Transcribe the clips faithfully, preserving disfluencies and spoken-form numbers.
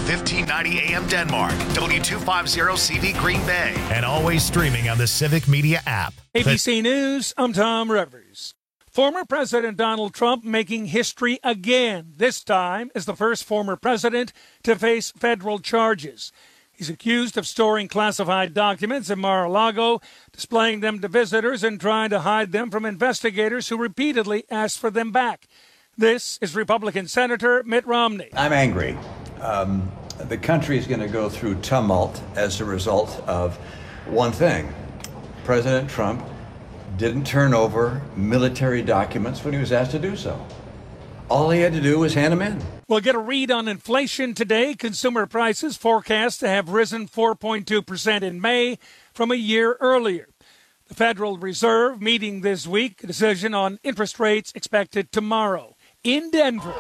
fifteen ninety A M Denmark, W two fifty C V Green Bay, and always streaming on the Civic Media app. A B C News, I'm Tom Rivers. Former President Donald Trump making history again, this time as the first former president to face federal charges. He's accused of storing classified documents in Mar-a-Lago, displaying them to visitors and trying to hide them from investigators who repeatedly asked for them back. This is Republican Senator Mitt Romney. I'm angry. Um, the country is going to go through tumult as a result of one thing. President Trump didn't turn over military documents when he was asked to do so. All he had to do was hand them in. We'll get a read on inflation today. Consumer prices forecast to have risen four point two percent in May from a year earlier. The Federal Reserve meeting this week, a decision on interest rates expected tomorrow. In Denver,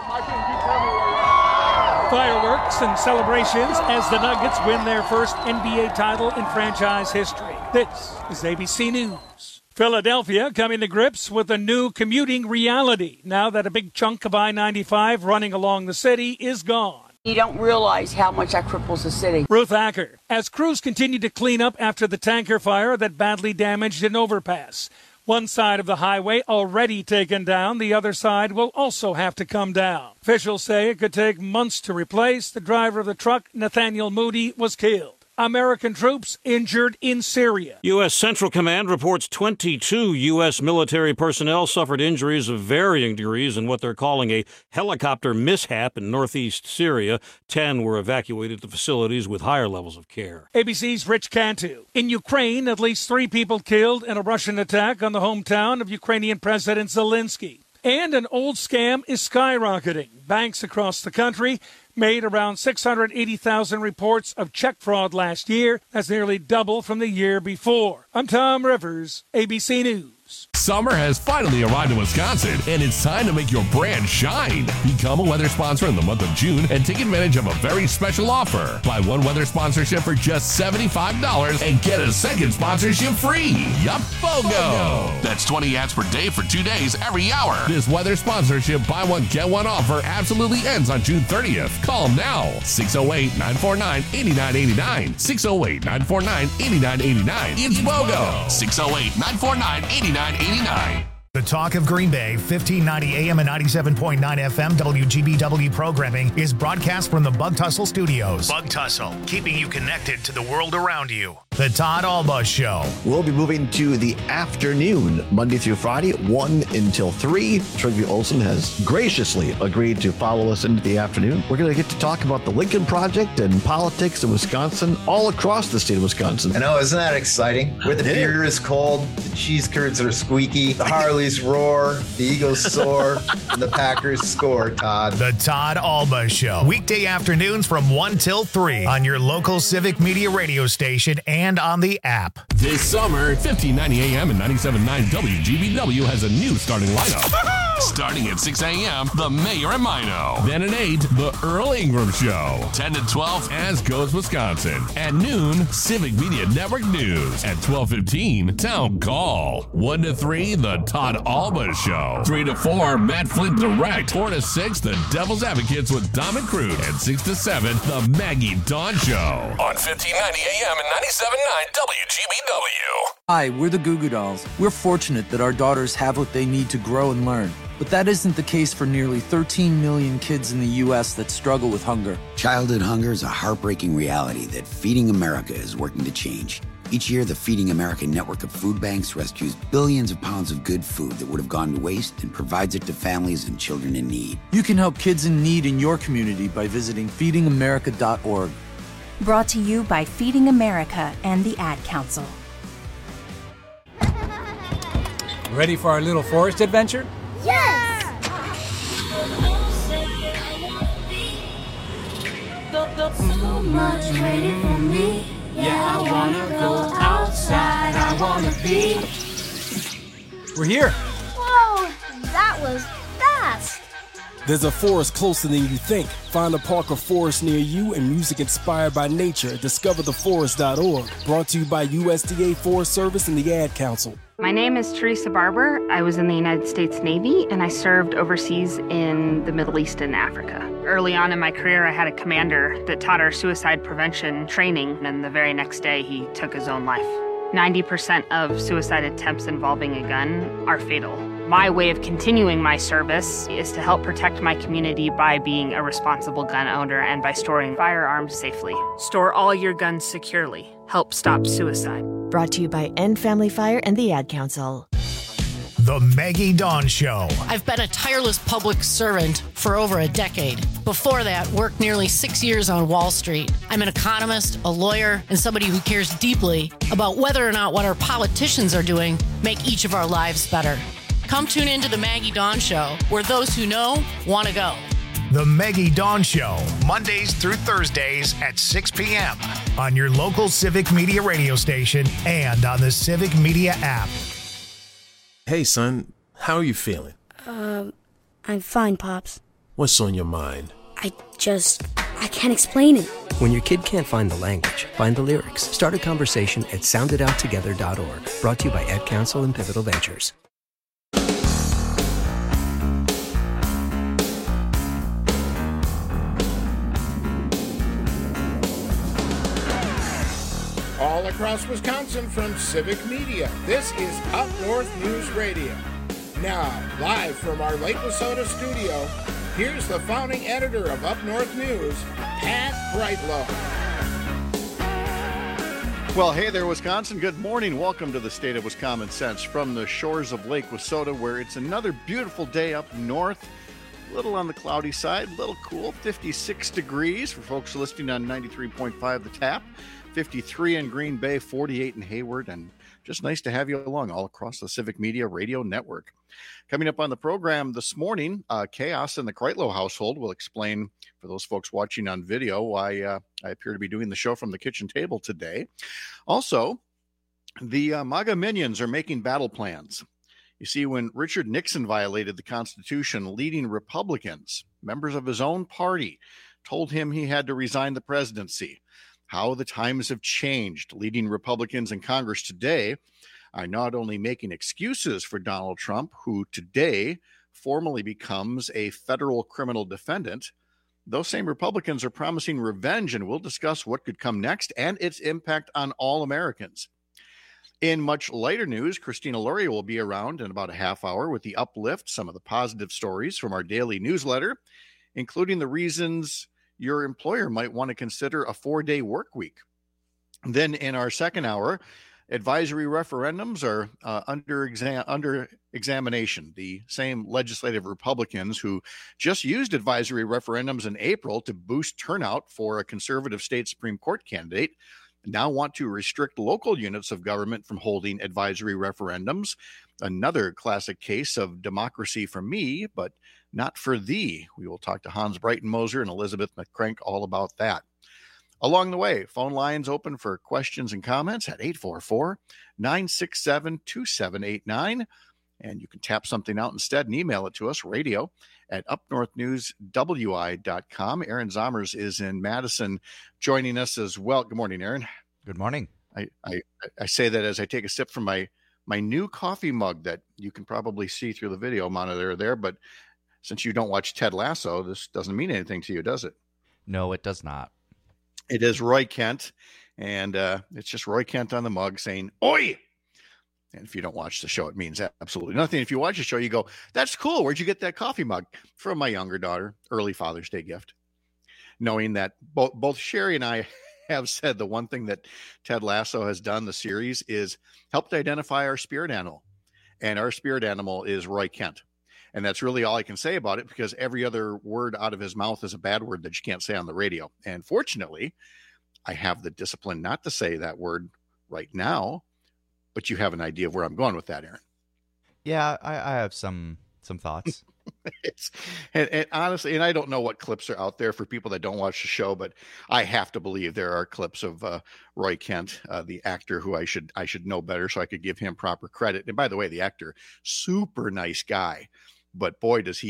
fireworks and celebrations as the Nuggets win their first N B A title in franchise history. This is A B C News. Philadelphia coming to grips with a new commuting reality now that a big chunk of I ninety-five running along the city is gone. You don't realize how much that cripples the city. Ruth Acker, as crews continue to clean up after the tanker fire that badly damaged an overpass. One side of the highway already taken down. The other side will also have to come down. Officials say it could take months to replace. The driver of the truck, Nathaniel Moody, was killed. American troops injured in Syria. U S. Central Command reports twenty-two U S military personnel suffered injuries of varying degrees in what they're calling a helicopter mishap in northeast Syria. Ten were evacuated to facilities with higher levels of care. A B C's Rich Cantu. In Ukraine, at least three people killed in a Russian attack on the hometown of Ukrainian President Zelensky. And an old scam is skyrocketing. Banks across the country made around six hundred eighty thousand reports of check fraud last year. That's nearly double from the year before. I'm Tom Rivers, A B C News. Summer has finally arrived in Wisconsin, and it's time to make your brand shine. Become a weather sponsor in the month of June and take advantage of a very special offer. Buy one weather sponsorship for just seventy-five dollars and get a second sponsorship free. Yup, BOGO. That's twenty ads per day for two days every hour. This weather sponsorship buy one, get one offer absolutely ends on June thirtieth. Call now, six oh eight, nine four nine, eight nine eight nine, six oh eight, nine four nine, eight nine eight nine. It's BOGO, six oh eight, nine four nine, eight nine eight nine. The Talk of Green Bay, fifteen ninety A M and ninety-seven point nine F M W G B W programming is broadcast from the Bug Tussle Studios. Bug Tussle, keeping you connected to the world around you. The Todd Alba Show. We'll be moving to the afternoon, Monday through Friday, one until three. Trigby Olson has graciously agreed to follow us into the afternoon. We're going to get to talk about the Lincoln Project and politics in Wisconsin, all across the state of Wisconsin. I know, isn't that exciting? Where the beer is cold, the cheese curds are squeaky, the Harleys roar, the Eagles soar, and the Packers score, Todd. The Todd Alba Show. Weekday afternoons from one till three on your local Civic Media radio station and on the app. This summer, fifteen ninety A M and ninety-seven point nine W G B W has a new starting lineup. Starting at six A M, The Mayor and Mino. Then at eight, The Earl Ingram Show. ten to twelve, As Goes Wisconsin. At noon, Civic Media Network News. At twelve fifteen, Town Call. one to three, The Todd Alba Show. three to four, Matt Flint Direct. four to six, The Devil's Advocates with Dom and Crude. And six to seven, The Maggie Dawn Show. On fifteen ninety A M and ninety-seven point nine W G B W. Hi, we're the Goo Goo Dolls. We're fortunate that our daughters have what they need to grow and learn. But that isn't the case for nearly thirteen million kids in the U S that struggle with hunger. Childhood hunger is a heartbreaking reality that Feeding America is working to change. Each year, the Feeding America network of food banks rescues billions of pounds of good food that would have gone to waste and provides it to families and children in need. You can help kids in need in your community by visiting feeding america dot org. Brought to you by Feeding America and the Ad Council. Ready for our little forest adventure? Yes! So much waiting for me. Yeah, I wanna go outside. I wanna be. We're here. Whoa, that was fast. There's a forest closer than you think. Find a park or forest near you and music inspired by nature at discover the forest dot org. Brought to you by U S D A Forest Service and the Ad Council. My name is Teresa Barber. I was in the United States Navy, and I served overseas in the Middle East and Africa. Early on in my career, I had a commander that taught our suicide prevention training, and the very next day, he took his own life. ninety percent of suicide attempts involving a gun are fatal. My way of continuing my service is to help protect my community by being a responsible gun owner and by storing firearms safely. Store all your guns securely. Help stop suicide. Brought to you by End Family Fire and the Ad Council. The Maggie Dawn Show. I've been a tireless public servant for over a decade. Before that, worked nearly six years on Wall Street. I'm an economist, a lawyer, and somebody who cares deeply about whether or not what our politicians are doing make each of our lives better. Come tune into the Maggie Dawn Show, where those who know want to go. The Maggie Dawn Show, Mondays through Thursdays at six p.m. on your local Civic Media radio station and on the Civic Media app. Hey, son, how are you feeling? Um, uh, I'm fine, Pops. What's on your mind? I just, I can't explain it. When your kid can't find the language, find the lyrics. Start a conversation at sound it out together dot org. Brought to you by Ad Council and Pivotal Ventures. All across Wisconsin from Civic Media, this is Up North News Radio. Now, live from our Lake Wissota studio, here's the founding editor of Up North News, Pat Brightlow. Well, hey there, Wisconsin. Good morning. Welcome to the State of Wisconsin Sense from the shores of Lake Wissota, where it's another beautiful day up north. A little on the cloudy side, a little cool, fifty-six degrees for folks listening on ninety-three point five The Tap. fifty-three in Green Bay, forty-eight in Hayward, and just nice to have you along all across the Civic Media Radio Network. Coming up on the program this morning, uh, chaos in the Kreitlow household. Will explain for those folks watching on video why uh, I appear to be doing the show from the kitchen table today. Also, the uh, MAGA minions are making battle plans. You see, when Richard Nixon violated the Constitution, leading Republicans, members of his own party, told him he had to resign the presidency. How the times have changed. Leading Republicans in Congress today are not only making excuses for Donald Trump, who today formally becomes a federal criminal defendant, those same Republicans are promising revenge, and we'll discuss what could come next and its impact on all Americans. In much lighter news, Christina Luria will be around in about a half hour with the Uplift, some of the positive stories from our daily newsletter, including the reasons your employer might want to consider a four-day work week. Then in our second hour, advisory referendums are uh, under exam under examination. The same legislative Republicans who just used advisory referendums in April to boost turnout for a conservative state Supreme Court candidate now want to restrict local units of government from holding advisory referendums. Another classic case of democracy for me, but not for thee. We will talk to Hans Breitenmoser and Elizabeth McCrank all about that. Along the way, phone lines open for questions and comments at eight four four, nine six seven, two seven eight nine. And you can tap something out instead and email it to us, radio at up north news w i dot com. Aaron Zomers is in Madison joining us as well. Good morning, Aaron. Good morning. I, I, I say that as I take a sip from my, my new coffee mug that you can probably see through the video monitor there, but since you don't watch Ted Lasso, this doesn't mean anything to you, does it? No, it does not. It is Roy Kent, and uh, it's just Roy Kent on the mug saying, "Oi!" And if you don't watch the show, it means absolutely nothing. If you watch the show, you go, "That's cool. Where'd you get that coffee mug?" From my younger daughter, early Father's Day gift. Knowing that both, both Sherry and I have said the one thing that Ted Lasso has done, the series, is helped identify our spirit animal. And our spirit animal is Roy Kent. And that's really all I can say about it, because every other word out of his mouth is a bad word that you can't say on the radio. And fortunately, I have the discipline not to say that word right now, but you have an idea of where I'm going with that, Aaron. Yeah, I, I have some some thoughts. it's and, and honestly, and I don't know what clips are out there for people that don't watch the show, but I have to believe there are clips of uh, Roy Kent, uh, the actor who I should I should know better so I could give him proper credit. And by the way, the actor, super nice guy. But boy, does he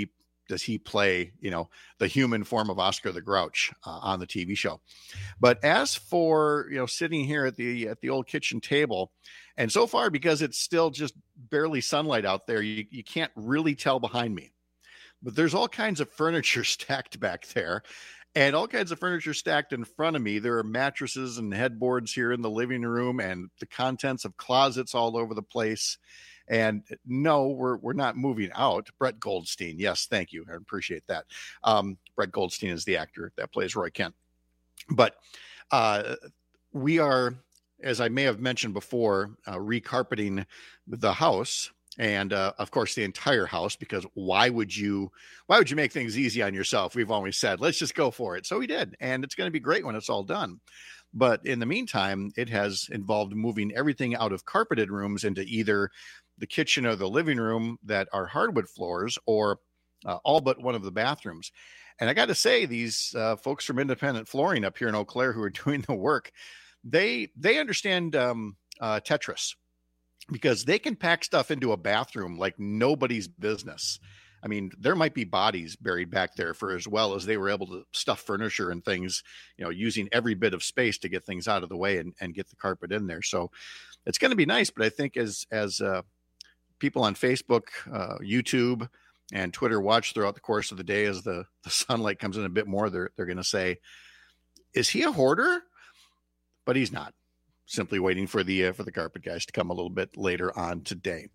does he play, you know, the human form of Oscar the Grouch uh, on the T V show. But as for, you know, sitting here at the at the old kitchen table, and so far, because it's still just barely sunlight out there, you, you can't really tell behind me. But there's all kinds of furniture stacked back there, and all kinds of furniture stacked in front of me. There are mattresses and headboards here in the living room, and the contents of closets all over the place. And no, we're we're not moving out. Brett Goldstein, yes, thank you, I appreciate that. Um, Brett Goldstein is the actor that plays Roy Kent. But uh, we are, as I may have mentioned before, uh, recarpeting the house. And uh, of course, the entire house, because why would you why would you make things easy on yourself? We've always said, let's just go for it. So we did. And it's going to be great when it's all done. But in the meantime, it has involved moving everything out of carpeted rooms into either the kitchen or the living room that are hardwood floors, or uh, all but one of the bathrooms. And I got to say, these uh, folks from Independent Flooring up here in Eau Claire who are doing the work, they they understand um, uh, Tetris. Because they can pack stuff into a bathroom like nobody's business. I mean, there might be bodies buried back there for as well as they were able to stuff furniture and things, you know, using every bit of space to get things out of the way and, and get the carpet in there. So it's going to be nice. But I think as as uh, people on Facebook, uh, YouTube, and Twitter watch throughout the course of the day, as the, the sunlight comes in a bit more, they're, they're going to say, is he a hoarder? But he's not. Simply waiting for the uh, for the carpet guys to come a little bit later on today.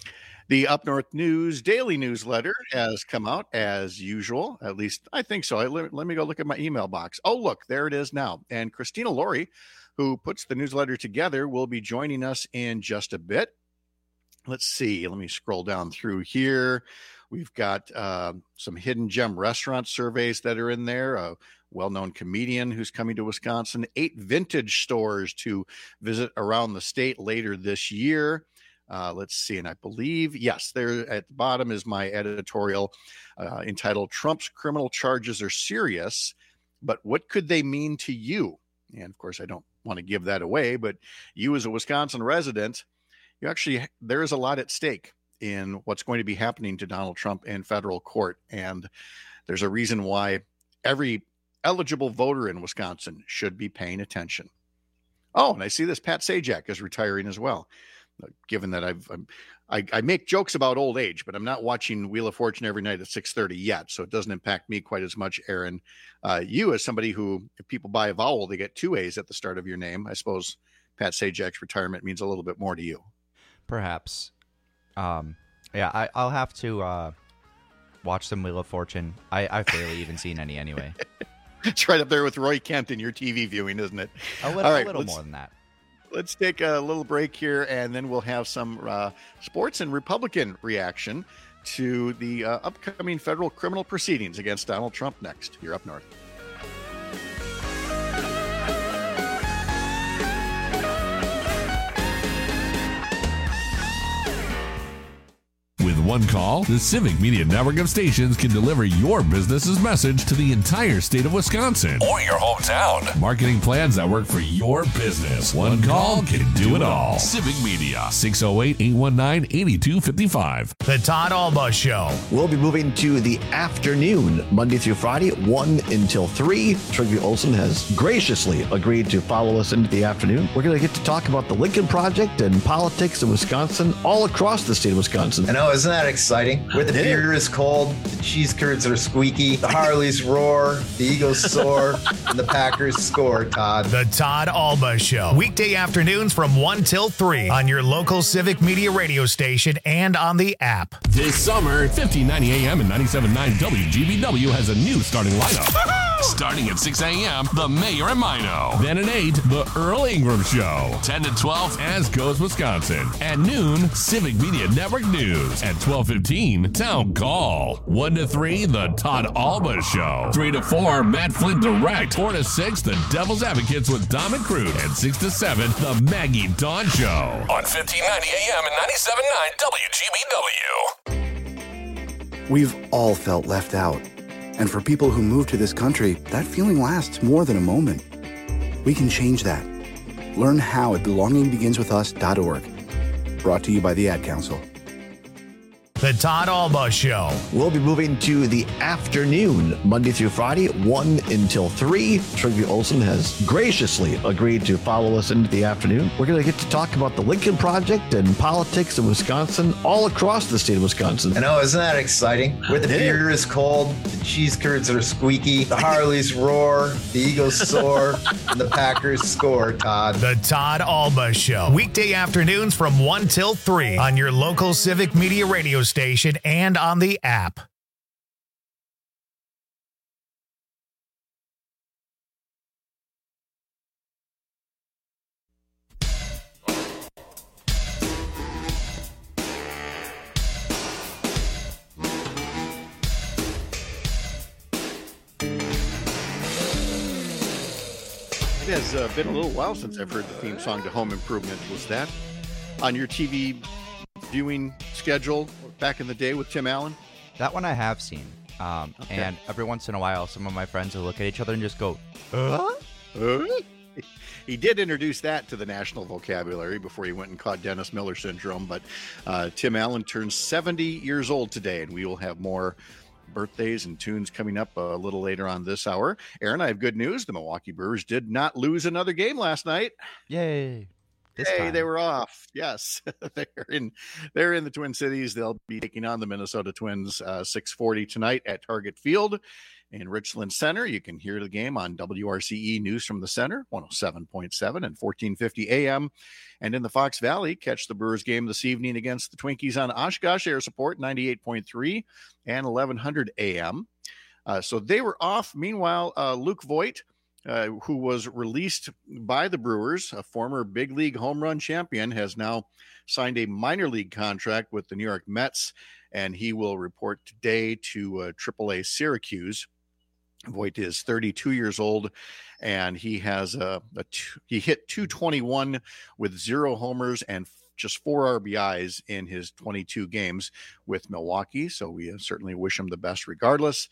The Up North News daily newsletter has come out as usual. At least I think so. I, let, let me go look at my email box. Oh, look, there it is now. And Christina Laurie, who puts the newsletter together, will be joining us in just a bit. Let's see. Let me scroll down through here. We've got uh, some hidden gem restaurant surveys that are in there. Uh, well-known comedian who's coming to Wisconsin, eight vintage stores to visit around the state later this year. Uh, let's see. And I believe, yes, there at the bottom is my editorial uh, entitled Trump's Criminal Charges Are Serious, but what could they mean to you? And of course, I don't want to give that away, but you as a Wisconsin resident, you actually, there is a lot at stake in what's going to be happening to Donald Trump in federal court. And there's a reason why every eligible voter in Wisconsin should be paying attention. Oh, and I see this Pat Sajak is retiring as well. Given that I've, I'm, I, I make jokes about old age, but I'm not watching Wheel of Fortune every night at six thirty yet, so it doesn't impact me quite as much, Aaron. Uh, you, as somebody who, if people buy a vowel, they get two A's at the start of your name. I suppose Pat Sajak's retirement means a little bit more to you. Perhaps. Um, yeah, I, I'll have to uh, watch some Wheel of Fortune. I, I've barely even seen any anyway. It's right up there with Roy Kent in your T V viewing, isn't it? A little, All right, a little more than that. Let's take a little break here, and then we'll have some uh, sports and Republican reaction to the uh, upcoming federal criminal proceedings against Donald Trump next. You're Up North. With one call, the Civic Media Network of stations can deliver your business's message to the entire state of Wisconsin or your hometown. Marketing plans that work for your business. One call can do it all. Civic Media, six oh eight, eight one nine, eight two five five. The Todd Alba Show. We'll be moving to the afternoon, Monday through Friday, one until three. Trygve Olsen has graciously agreed to follow us into the afternoon. We're going to get to talk about the Lincoln Project and politics in Wisconsin, all across the state of Wisconsin. I know, isn't that exciting? Where the beer is cold, the cheese curds are squeaky, the Harleys roar, the Eagles soar, and the Packers score, Todd. The Todd Alba Show. Weekday afternoons from one till three on your local Civic Media radio station and on the app. This summer, fifteen ninety A M and ninety-seven point nine W G B W has a new starting lineup. Starting at six A M, The Mayor and Mino. Then at eight, The Earl Ingram Show. ten to twelve, As Goes Wisconsin. At noon, Civic Media Network News. At twelve fifteen, Town Call. one to three, The Todd Alba Show. three to four, Matt Flint Direct. four to six, The Devil's Advocates with Dom and Crude. And six to seven, The Maggie Dawn Show. On fifteen ninety A M and ninety-seven point nine W G B W. We've all felt left out. And for people who move to this country, that feeling lasts more than a moment. We can change that. Learn how at belonging begins with us dot org. Brought to you by the Ad Council. The Todd Alba Show. We'll be moving to the afternoon, Monday through Friday, one until three. Trygve Olsen has graciously agreed to follow us into the afternoon. We're going to get to talk about the Lincoln Project and politics in Wisconsin, all across the state of Wisconsin. I know, isn't that exciting? Where the beer is cold, the cheese curds are squeaky, the Harleys roar, the Eagles soar, and the Packers score, Todd. The Todd Alba Show. Weekday afternoons from one till three on your local Civic Media radio station and on the app. It has uh, been a little while since I've heard the theme song to Home Improvement. Was that on your T V viewing schedule back in the day with Tim Allen? That one I have seen. Um, Okay. And every once in a while, some of my friends will look at each other and just go, Uh? Uh? He did introduce that to the national vocabulary before he went and caught Dennis Miller syndrome. But uh, Tim Allen turns seventy years old today, and we will have more birthdays and tunes coming up a little later on this hour. Aaron, I have good news. The Milwaukee Brewers did not lose another game last night. Yay. This hey, time. they were off. Yes, they're in. They're in the Twin Cities. They'll be taking on the Minnesota Twins uh, six forty tonight at Target Field in Richland Center. You can hear the game on W R C E News from the Center, one oh seven point seven and fourteen fifty A M. And in the Fox Valley, catch the Brewers game this evening against the Twinkies on Oshkosh Air Support ninety-eight point three and eleven hundred A M. Uh, so they were off. Meanwhile, uh, Luke Voigt, uh, who was released by the Brewers, a former big league home run champion, has now signed a minor league contract with the New York Mets, and he will report today to uh, triple A Syracuse. Voigt is thirty-two years old, and he has a, a two, he hit two twenty-one with zero homers and just four R B Is in his twenty-two games with Milwaukee. So we uh, certainly wish him the best regardless.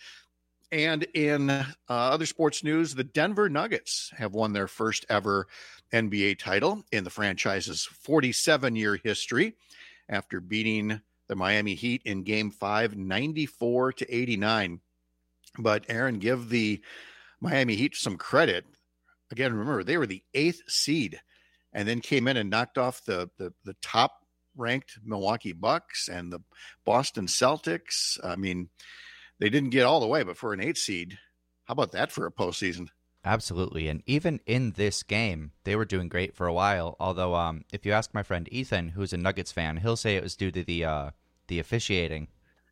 And in uh, other sports news, the Denver Nuggets have won their first ever N B A title in the franchise's forty-seven year history after beating the Miami Heat in game five, ninety-four to eighty-nine. But Aaron, give the Miami Heat some credit. Again, remember, they were the eighth seed and then came in and knocked off the, the, the top ranked Milwaukee Bucks and the Boston Celtics. I mean, they didn't get all the way, but for an eighth seed, how about that for a postseason? Absolutely. And even in this game, they were doing great for a while. Although, um, if you ask my friend Ethan, who's a Nuggets fan, he'll say it was due to the uh, the officiating.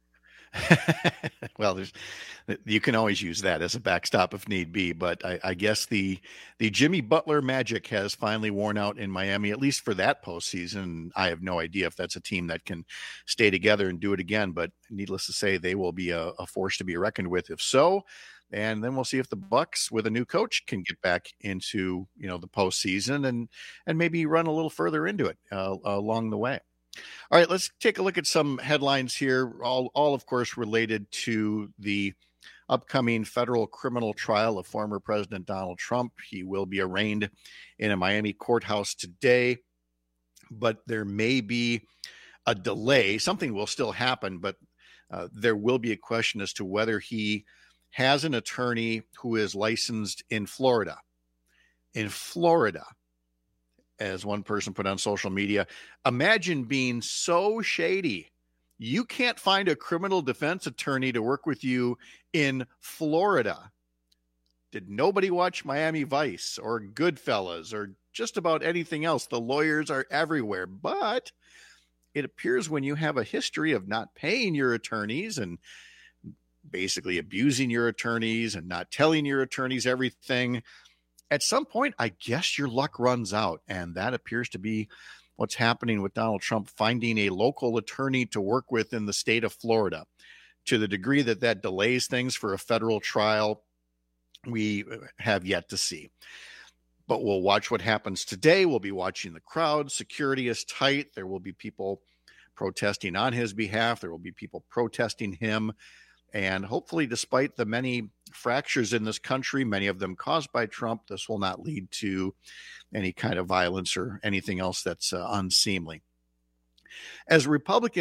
Well, there's, you can always use that as a backstop if need be, but I, I guess the the Jimmy Butler magic has finally worn out in Miami, at least for that postseason. I have no idea if that's a team that can stay together and do it again, but needless to say, they will be a, a force to be reckoned with if so. And then we'll see if the Bucks with a new coach can get back into, you know, the postseason and and maybe run a little further into it uh, along the way. All right, let's take a look at some headlines here, all, all of course, related to the upcoming federal criminal trial of former President Donald Trump. He will be arraigned in a Miami courthouse today, but there may be a delay. Something will still happen, but uh, there will be a question as to whether he has an attorney who is licensed in Florida. In Florida. As one person put on social media, imagine being so shady you can't find a criminal defense attorney to work with you in Florida. Did nobody watch Miami Vice or Goodfellas or just about anything else? The lawyers are everywhere, but it appears when you have a history of not paying your attorneys and basically abusing your attorneys and not telling your attorneys everything, at some point, I guess your luck runs out, and that appears to be what's happening with Donald Trump finding a local attorney to work with in the state of Florida. To the degree that that delays things for a federal trial, we have yet to see. But we'll watch what happens today. We'll be watching the crowd. Security is tight. There will be people protesting on his behalf. There will be people protesting him. And hopefully, despite the many fractures in this country, many of them caused by Trump, this will not lead to any kind of violence or anything else that's uh, unseemly. As Republicans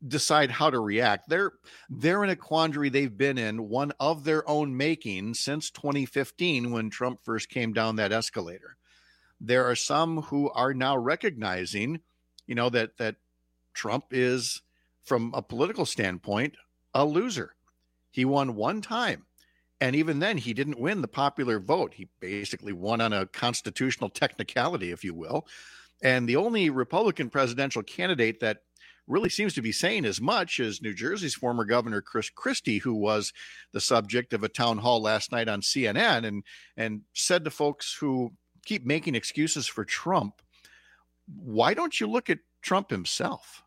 decide how to react. They're they're in a quandary they've been in, one of their own making, since twenty fifteen when Trump first came down that escalator. There are some who are now recognizing, you know, that that Trump is, from a political standpoint, a loser. He won one time. And even then, he didn't win the popular vote. He basically won on a constitutional technicality, if you will. And the only Republican presidential candidate that really seems to be saying as much is New Jersey's former governor, Chris Christie, who was the subject of a town hall last night on C N N and, and said to folks who keep making excuses for Trump, why don't you look at Trump himself?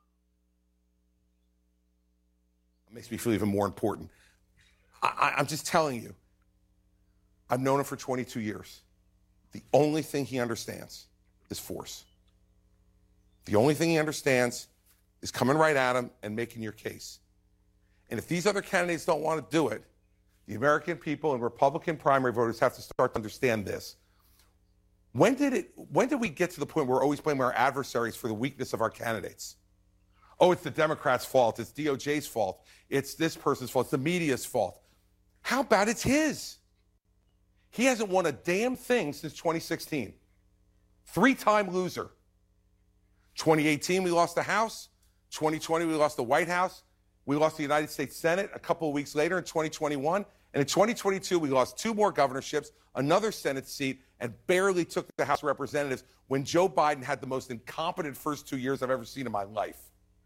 It makes me feel even more important. I, I'm just telling you, I've known him for twenty-two years. The only thing he understands is force. The only thing he understands is coming right at him and making your case. And if these other candidates don't want to do it, the American people and Republican primary voters have to start to understand this. When did it? When did we get to the point where we're always blaming our adversaries for the weakness of our candidates? Oh, it's the Democrats' fault. It's D O J's fault. It's this person's fault. It's the media's fault. How about it's his? He hasn't won a damn thing since twenty sixteen. Three-time loser. twenty eighteen, we lost the House. twenty twenty, we lost the White House. We lost the United States Senate a couple of weeks later in twenty twenty-one. And in twenty twenty-two, we lost two more governorships, another Senate seat, and barely took the House of Representatives when Joe Biden had the most incompetent first two years I've ever seen in my life.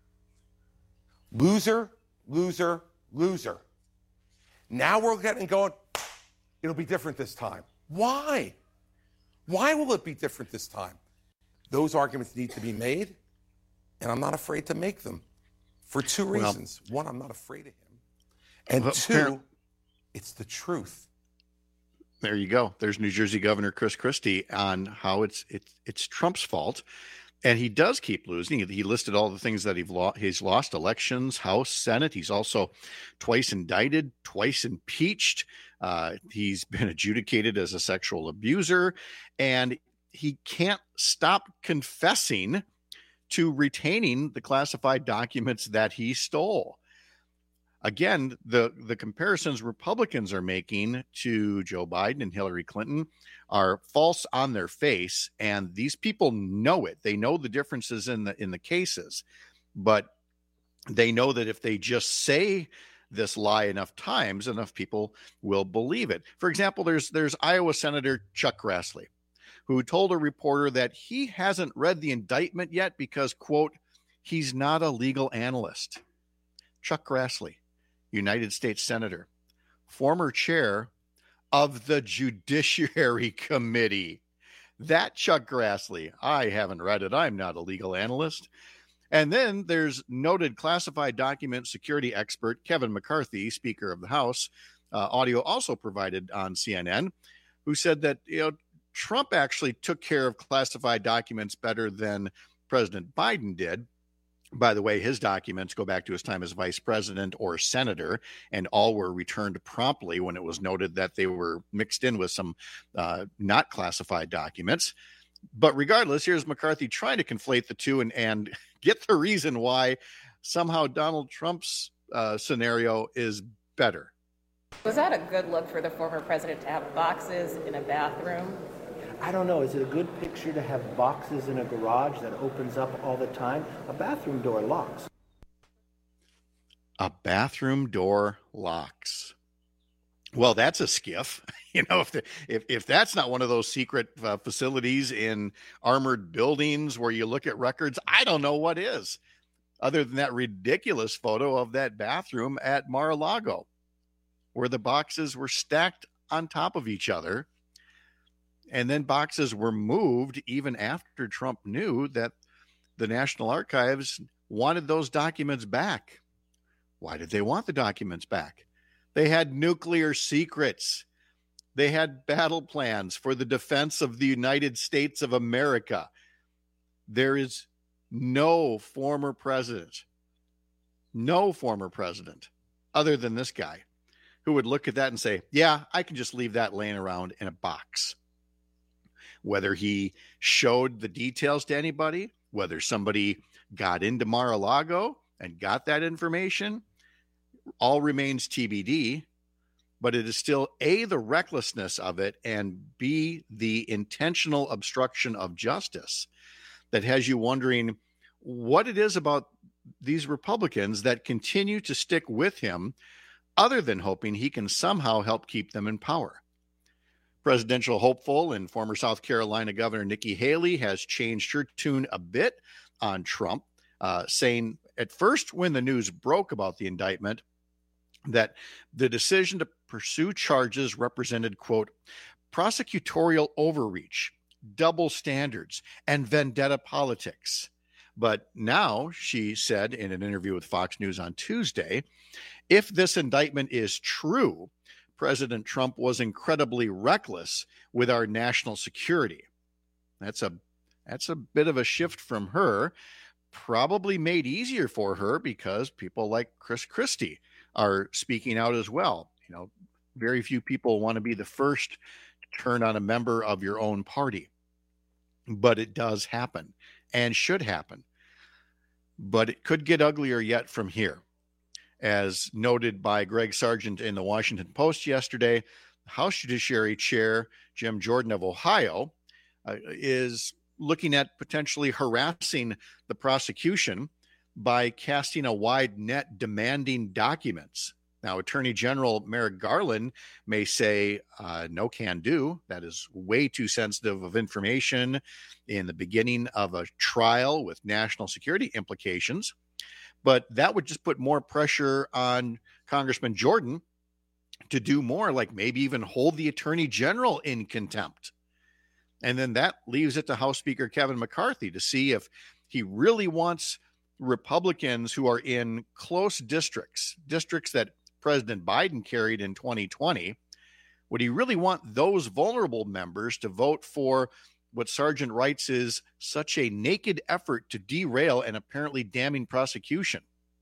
Loser, loser, loser. Now we're getting going, it'll be different this time. Why? Why will it be different this time? Those arguments need to be made, and I'm not afraid to make them for two reasons. Well, one, I'm not afraid of him. And well, two, fair. It's the truth. There you go. There's New Jersey Governor Chris Christie on how it's it's it's Trump's fault. And he does keep losing. He listed all the things that he's lost. He's lost elections, House, Senate. He's also twice indicted, twice impeached. Uh, he's been adjudicated as a sexual abuser. And he can't stop confessing to retaining the classified documents that he stole. Again, the, the comparisons Republicans are making to Joe Biden and Hillary Clinton are false on their face, and these people know it. They know the differences in the in the cases, but they know that if they just say this lie enough times, enough people will believe it. For example, there's there's Iowa Senator Chuck Grassley, who told a reporter that he hasn't read the indictment yet because, quote, he's not a legal analyst. Chuck Grassley, United States Senator, former chair of the Judiciary Committee. That Chuck Grassley, I haven't read it. I'm not a legal analyst. And then there's noted classified document security expert Kevin McCarthy, Speaker of the House, uh, audio also provided on C N N, who said that, you know, Trump actually took care of classified documents better than President Biden did. By the way, his documents go back to his time as vice president or senator, and all were returned promptly when it was noted that they were mixed in with some uh, not classified documents. But regardless, here's McCarthy trying to conflate the two and, and get the reason why somehow Donald Trump's uh, scenario is better. Was that a good look for the former president to have boxes in a bathroom? I don't know. Is it a good picture to have boxes in a garage that opens up all the time? A bathroom door locks. A bathroom door locks. Well, that's a skiff. You know, if the, if if that's not one of those secret uh, facilities in armored buildings where you look at records, I don't know what is. Other than that ridiculous photo of that bathroom at Mar-a-Lago, where the boxes were stacked on top of each other. And then boxes were moved even after Trump knew that the National Archives wanted those documents back. Why did they want the documents back? They had nuclear secrets. They had battle plans for the defense of the United States of America. There is no former president, no former president, other than this guy, who would look at that and say, yeah, I can just leave that laying around in a box. Whether he showed the details to anybody, whether somebody got into Mar-a-Lago and got that information all remains T B D, but it is still A, the recklessness of it, and B, the intentional obstruction of justice that has you wondering what it is about these Republicans that continue to stick with him other than hoping he can somehow help keep them in power. Presidential hopeful and former South Carolina Governor Nikki Haley has changed her tune a bit on Trump, uh, saying at first when the news broke about the indictment that the decision to pursue charges represented, quote, prosecutorial overreach, double standards, and vendetta politics. But now, she said in an interview with Fox News on Tuesday, if this indictment is true, President Trump was incredibly reckless with our national security. That's a that's a bit of a shift from her, probably made easier for her because people like Chris Christie are speaking out as well. You know, very few people want to be the first to turn on a member of your own party, but it does happen and should happen. But it could get uglier yet from here. As noted by Greg Sargent in the Washington Post yesterday, House Judiciary Chair Jim Jordan of Ohio uh, is looking at potentially harassing the prosecution by casting a wide net demanding documents. Now, Attorney General Merrick Garland may say, uh, no can do. That is way too sensitive of information in the beginning of a trial with national security implications. But that would just put more pressure on Congressman Jordan to do more, like maybe even hold the Attorney General in contempt. And then that leaves it to House Speaker Kevin McCarthy to see if he really wants Republicans who are in close districts, districts that President Biden carried in twenty twenty, would he really want those vulnerable members to vote for what Sargent writes is such a naked effort to derail an apparently damning prosecution?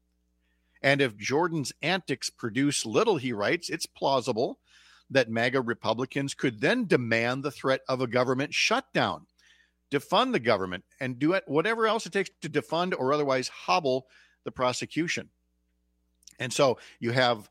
And if Jordan's antics produce little, he writes, it's plausible that MAGA Republicans could then demand the threat of a government shutdown, defund the government, and do it whatever else it takes to defund or otherwise hobble the prosecution. And so you have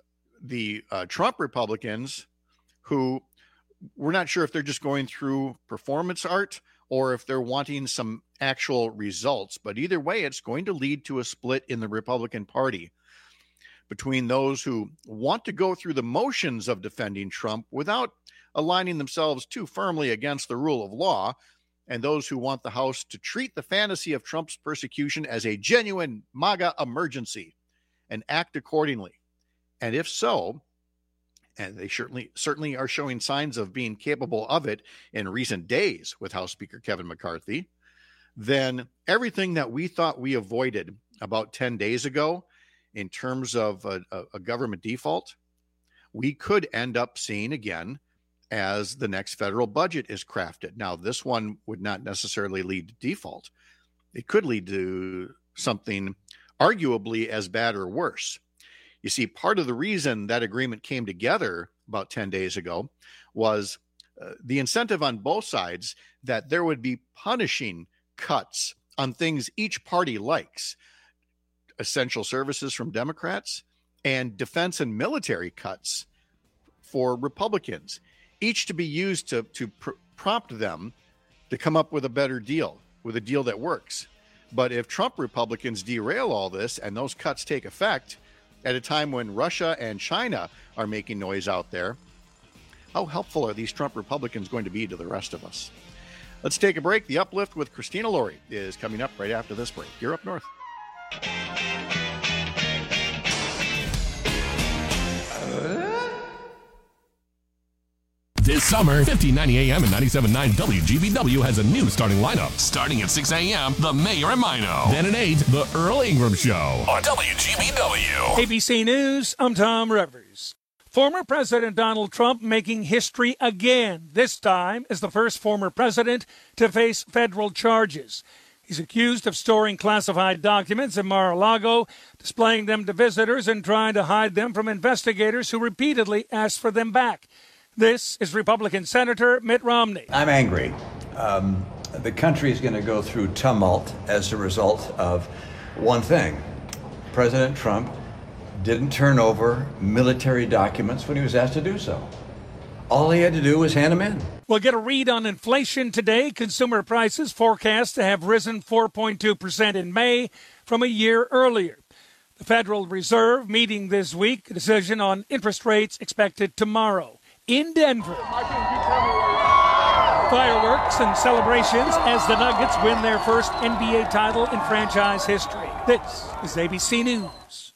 the uh, Trump Republicans who we're not sure if they're just going through performance art or if they're wanting some actual results. But either way, it's going to lead to a split in the Republican Party between those who want to go through the motions of defending Trump without aligning themselves too firmly against the rule of law, and those who want the House to treat the fantasy of Trump's persecution as a genuine MAGA emergency and act accordingly. And if so, and they certainly certainly are showing signs of being capable of it in recent days with House Speaker Kevin McCarthy, then everything that we thought we avoided about ten days ago in terms of a, a government default, we could end up seeing again as the next federal budget is crafted. Now, this one would not necessarily lead to default. It could lead to something arguably as bad or worse. You see, part of the reason that agreement came together about ten days ago was uh, the incentive on both sides that there would be punishing cuts on things each party likes, essential services from Democrats and defense and military cuts for Republicans, each to be used to, to pr- prompt them to come up with a better deal, with a deal that works. But if Trump Republicans derail all this and those cuts take effect at a time when Russia and China are making noise out there, how helpful are these Trump Republicans going to be to the rest of us? Let's take a break. The Uplift with Christina Laurie is coming up right after this break. You're up north. This summer, fifteen ninety A M and ninety-seven point nine W G B W has a new starting lineup. Starting at six A M, The Mayor and Mino. Then at eight, The Earl Ingram Show on W G B W. A B C News, I'm Tom Rivers. Former President Donald Trump making history again, this time as the first former president to face federal charges. He's accused of storing classified documents in Mar-a-Lago, displaying them to visitors and trying to hide them from investigators who repeatedly asked for them back. This is Republican Senator Mitt Romney. I'm angry. Um, the country is going to go through tumult as a result of one thing. President Trump didn't turn over military documents when he was asked to do so. All he had to do was hand them in. We'll get a read on inflation today. Consumer prices forecast to have risen four point two percent in May from a year earlier. The Federal Reserve meeting this week, a decision on interest rates expected tomorrow. In Denver, fireworks and celebrations as the Nuggets win their first N B A title in franchise history. This is A B C News.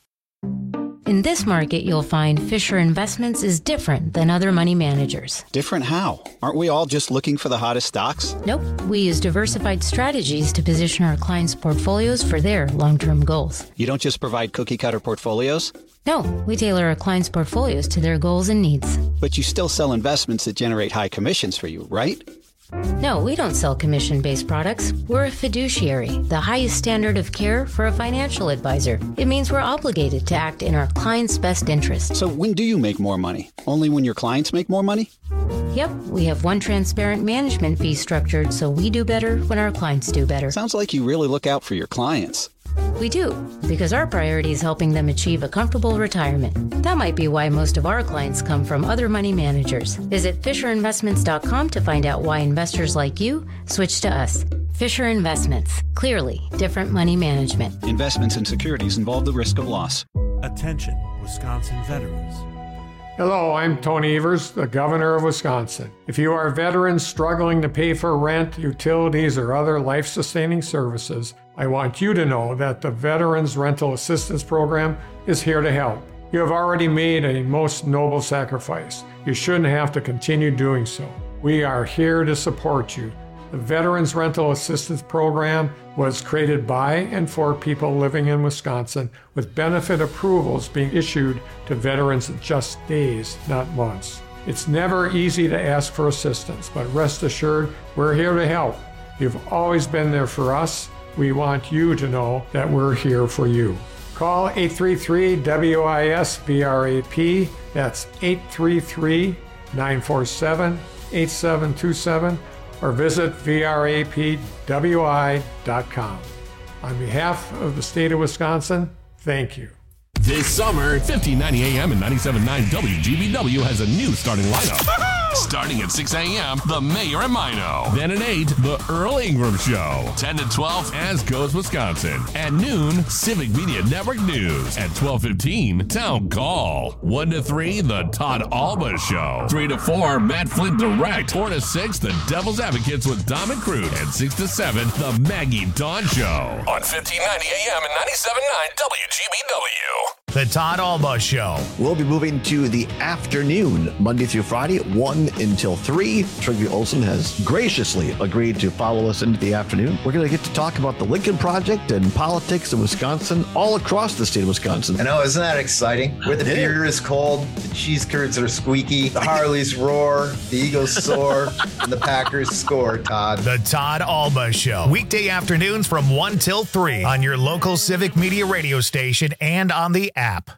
In this market, you'll find Fisher Investments is different than other money managers. Different how? Aren't we all just looking for the hottest stocks? Nope. We use diversified strategies to position our clients' portfolios for their long-term goals. You don't just provide cookie-cutter portfolios? No, we tailor our clients' portfolios to their goals and needs. But you still sell investments that generate high commissions for you, right? No, we don't sell commission-based products. We're a fiduciary, the highest standard of care for a financial advisor. It means we're obligated to act in our clients' best interest. So when do you make more money? Only when your clients make more money? Yep, we have one transparent management fee structured so we do better when our clients do better. Sounds like you really look out for your clients. We do, because our priority is helping them achieve a comfortable retirement. That might be why most of our clients come from other money managers. Visit Fisher Investments dot com to find out why investors like you switch to us. Fisher Investments. Clearly different money management. Investments in securities involve the risk of loss. Attention, Wisconsin veterans. Hello, I'm Tony Evers, the governor of Wisconsin. If you are veterans struggling to pay for rent, utilities, or other life-sustaining services, I want you to know that the Veterans Rental Assistance Program is here to help. You have already made a most noble sacrifice. You shouldn't have to continue doing so. We are here to support you. The Veterans Rental Assistance Program was created by and for people living in Wisconsin, with benefit approvals being issued to veterans in just days, not months. It's never easy to ask for assistance, but rest assured, we're here to help. You've always been there for us. We want you to know that we're here for you. Call eight three three W I S V R A P. That's eight three three, nine four seven, eight seven two seven. or visit V R A P W I dot com. On behalf of the state of Wisconsin, thank you. This summer, fifteen ninety A M and ninety-seven point nine W G B W has a new starting lineup. Starting at six A M, The Mayor and Mino. Then at eight, The Earl Ingram Show. ten to twelve, As Goes Wisconsin. At noon, Civic Media Network News. At twelve fifteen, Town Call. one to three, The Todd Alba Show. three to four, Matt Flint Direct. four to six, The Devil's Advocates with Dom and Crude. And six to seven, The Maggie Dawn Show. On fifteen ninety A M and ninety-seven point nine W G B W. The Todd Alba Show. We'll be moving to the afternoon, Monday through Friday, one until three. Trygve Olsen has graciously agreed to follow us into the afternoon. We're going to get to talk about the Lincoln Project and politics in Wisconsin, all across the state of Wisconsin. I know, isn't that exciting? Where the beer is cold, the cheese curds are squeaky, the Harleys roar, the Eagles soar, and the Packers score, Todd. The Todd Alba Show. Weekday afternoons from one till three on your local Civic Media radio station and on the app.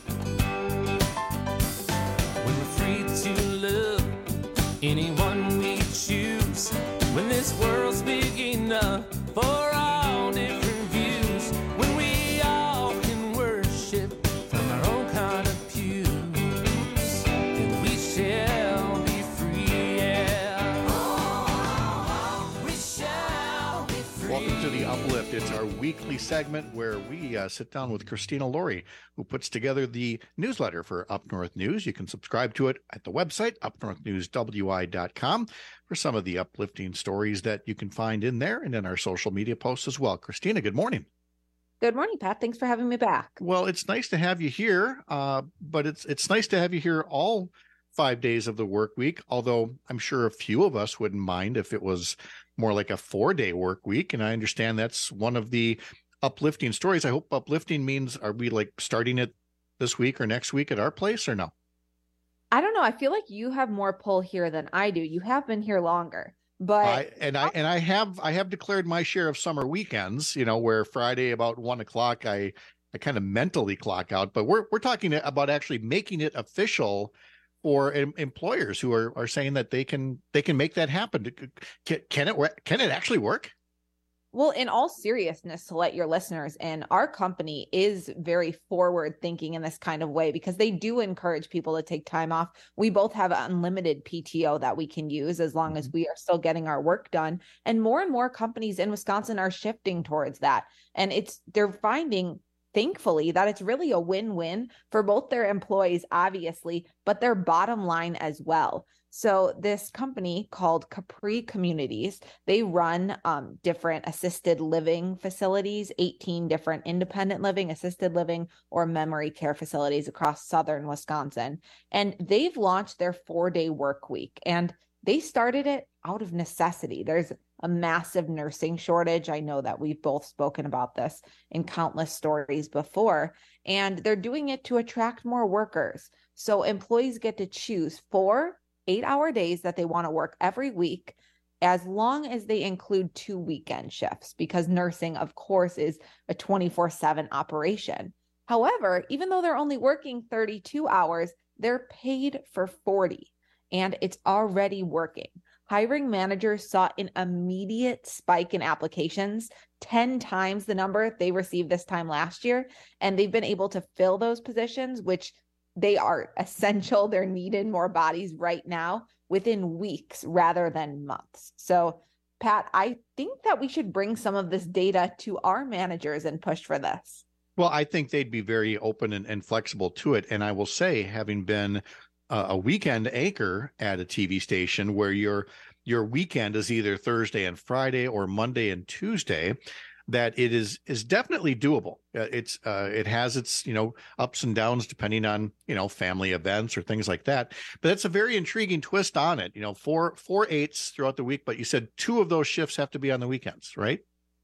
When we're free to love anyone we choose, when this world's big enough for all different views, when we all can worship from our own kind of pews, then we shall be free, yeah. Oh, we shall be free. Welcome to The Uplift. It's our weekly segment where we uh, sit down with Christina Laurie, who puts together the newsletter for Up North News. You can subscribe to it at the website, up north news w i dot com, for some of the uplifting stories that you can find in there and in our social media posts as well. Christina, good morning. Good morning, Pat. Thanks for having me back. Well, it's nice to have you here, uh, but it's it's nice to have you here all five days of the work week, although I'm sure a few of us wouldn't mind if it was more like a four-day work week, and I understand that's one of the uplifting stories. I hope uplifting means, are we like starting it this week or next week at our place or no? I don't know. I feel like you have more pull here than I do. You have been here longer, but I, and I and I have I have declared my share of summer weekends, you know, where Friday about one o'clock I I kind of mentally clock out. But we're we're talking about actually making it official for em- employers who are, are saying that they can they can make that happen. Can, can it can it actually work? Well, in all seriousness, to let your listeners in, our company is very forward thinking in this kind of way because they do encourage people to take time off. We both have unlimited P T O that we can use as long as we are still getting our work done. And more and more companies in Wisconsin are shifting towards that. And it's they're finding, thankfully, that it's really a win-win for both their employees, obviously, but their bottom line as well. So this company called Capri Communities, they run um, different assisted living facilities, eighteen different independent living, assisted living, or memory care facilities across southern Wisconsin. And they've launched their four-day work week, and they started it out of necessity. There's a massive nursing shortage. I know that we've both spoken about this in countless stories before, and they're doing it to attract more workers. So employees get to choose four eight-hour days that they want to work every week, as long as they include two weekend shifts, because nursing, of course, is a twenty-four seven operation. However, even though they're only working thirty-two hours, they're paid for forty, and it's already working. Hiring managers saw an immediate spike in applications, ten times the number they received this time last year, and they've been able to fill those positions, which they are essential. They're needed more bodies right now within weeks rather than months. So, Pat, I think that we should bring some of this data to our managers and push for this. Well, I think they'd be very open and, and flexible to it. And I will say, having been uh, a weekend anchor at a T V station where your your weekend is either Thursday and Friday or Monday and Tuesday, that it is is definitely doable. Uh, it's uh, it has its you know ups and downs depending on you know family events or things like that. But it's a very intriguing twist on it. You know, four four eights throughout the week, but you said two of those shifts have to be on the weekends, right?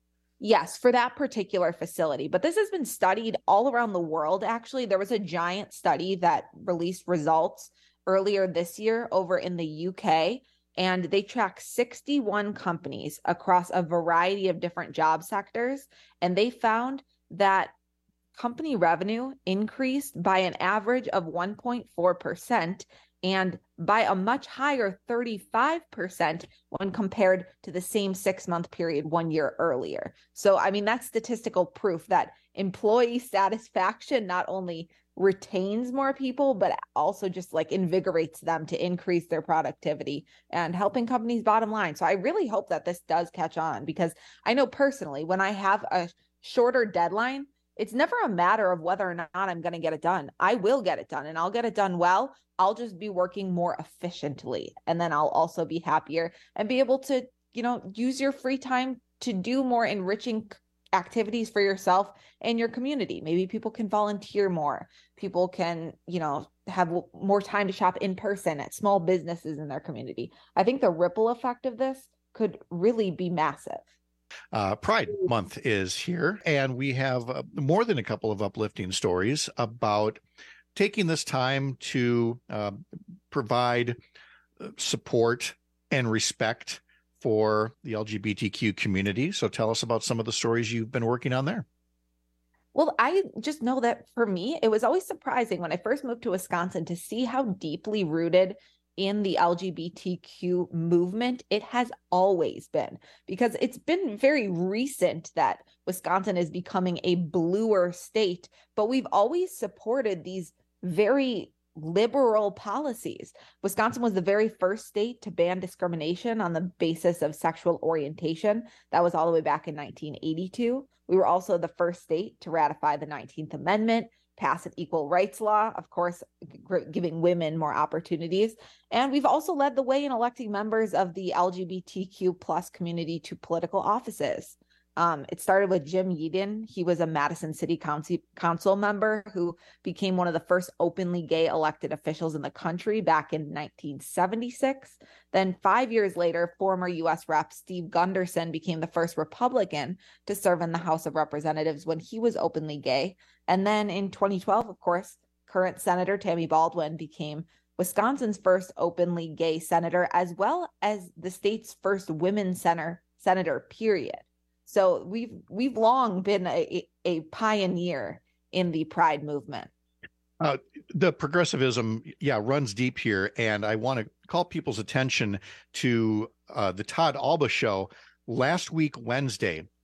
Yes, for that particular facility. But this has been studied all around the world. Actually, there was a giant study that released results earlier this year over in the U K. And they track sixty-one companies across a variety of different job sectors. And they found that company revenue increased by an average of one point four percent and by a much higher thirty-five percent when compared to the same six-month period one year earlier. So, I mean, that's statistical proof that employee satisfaction not only retains more people, but also just like invigorates them to increase their productivity and helping companies' bottom line. So I really hope that this does catch on, because I know personally, when I have a shorter deadline, it's never a matter of whether or not I'm going to get it done. I will get it done, and I'll get it done well. I'll just be working more efficiently, and then I'll also be happier and be able to, you know, use your free time to do more enriching activities for yourself and your community. Maybe people can volunteer more. People can, you know, have more time to shop in person at small businesses in their community. I think the ripple effect of this could really be massive. Uh, Pride Month is here, and we have uh, more than a couple of uplifting stories about taking this time to uh, provide support and respect for the L G B T Q community. So tell us about some of the stories you've been working on there. Well, I just know that for me, it was always surprising when I first moved to Wisconsin to see how deeply rooted in the L G B T Q movement it has always been, because it's been very recent that Wisconsin is becoming a bluer state, but we've always supported these very liberal policies. Wisconsin was the very first state to ban discrimination on the basis of sexual orientation. That was all the way back in nineteen eighty-two. We were also the first state to ratify the nineteenth Amendment, pass an equal rights law, of course, giving women more opportunities. And we've also led the way in electing members of the L G B T Q plus community to political offices. Um, it started with Jim Yeadon. He was a Madison City Council, Council member who became one of the first openly gay elected officials in the country back in nineteen seventy-six. Then five years later, former U S Rep Steve Gunderson became the first Republican to serve in the House of Representatives when he was openly gay. And then in twenty twelve, of course, current Senator Tammy Baldwin became Wisconsin's first openly gay senator, as well as the state's first women's senator, senator, period. So we've we've long been a, a pioneer in the Pride movement. Uh, the progressivism, yeah, runs deep here. And I want to call people's attention to uh, the Todd Alba show last week, Wednesday.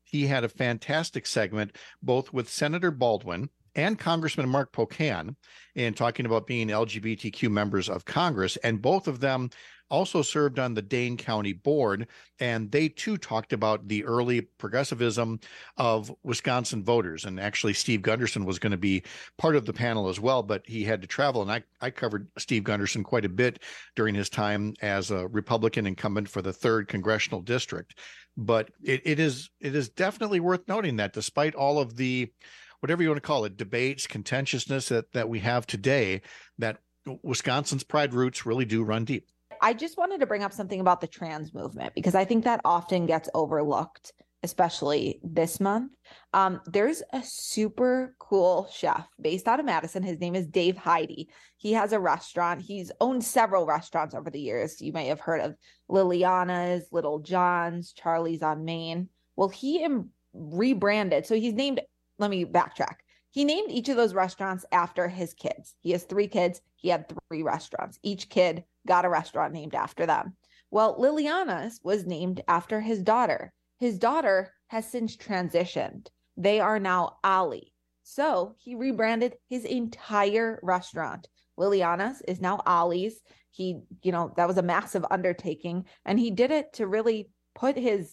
he had a fantastic segment both with Senator Baldwin and Congressman Mark Pocan in talking about being L G B T Q members of Congress. And both of them also served on the Dane County Board. And they too talked about the early progressivism of Wisconsin voters. And actually, Steve Gunderson was going to be part of the panel as well, but he had to travel. And I, I covered Steve Gunderson quite a bit during his time as a Republican incumbent for the third Congressional District. But it, it is it is definitely worth noting that despite all of the, whatever you want to call it, debates, contentiousness that, that we have today, that Wisconsin's pride roots really do run deep. I just wanted to bring up something about the trans movement, because I think that often gets overlooked, especially this month. Um, there's a super cool chef based out of Madison. His name is Dave Heidi. He has a restaurant. He's owned several restaurants over the years. You may have heard of Liliana's, Little John's, Charlie's on Main. Well, he im- rebranded. So he's named, let me backtrack. He named each of those restaurants after his kids. He has three kids. He had three restaurants. Each kid got a restaurant named after them. Well, Liliana's was named after his daughter. His daughter has since transitioned. They are now Ali. So he rebranded his entire restaurant. Liliana's is now Ali's. He, you know, that was a massive undertaking. And he did it to really put his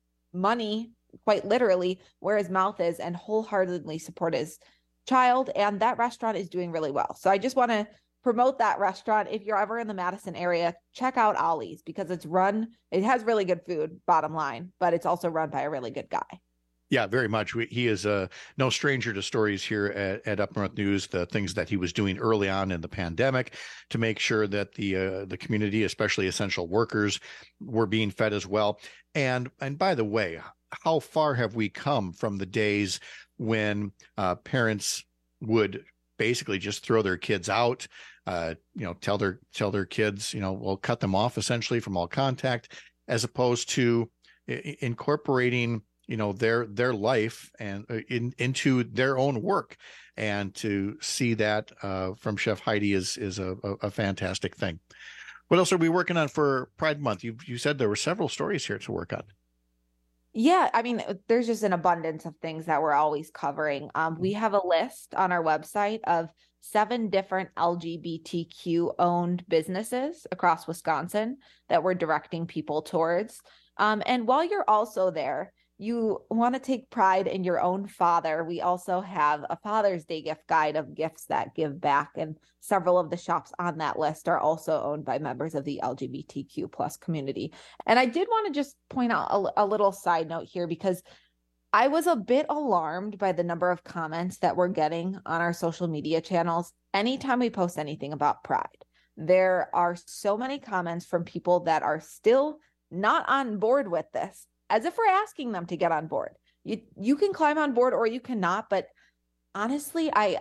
money, quite literally, where his mouth is, and wholeheartedly support his child. And that restaurant is doing really well. So I just want to promote that restaurant. If you're ever in the Madison area, check out Ollie's, because it's run, it has really good food, bottom line, but it's also run by a really good guy. Yeah, very much. We, he is uh, no stranger to stories here at, at Up North News, the things that he was doing early on in the pandemic to make sure that the uh, the community, especially essential workers, were being fed as well. And and by the way, how far have we come from the days when uh, parents would basically just throw their kids out, uh, you know, tell their tell their kids, you know, we'll cut them off essentially from all contact, as opposed to I- incorporating, you know, their their life and uh, in, into their own work. And to see that uh, from Chef Heidi is is a, a, a fantastic thing. What else are we working on for Pride Month? You you said there were several stories here to work on. Yeah, I mean, there's just an abundance of things that we're always covering. Um, we have a list on our website of seven different L G B T Q owned businesses across Wisconsin that we're directing people towards. Um, and while you're also there, you want to take pride in your own father. We also have a Father's Day gift guide of gifts that give back, and several of the shops on that list are also owned by members of the L G B T Q plus community. And I did want to just point out a, a little side note here, because I was a bit alarmed by the number of comments that we're getting on our social media channels anytime we post anything about Pride. There are so many comments from people that are still not on board with this, as if we're asking them to get on board. You you can climb on board or you cannot, but honestly, I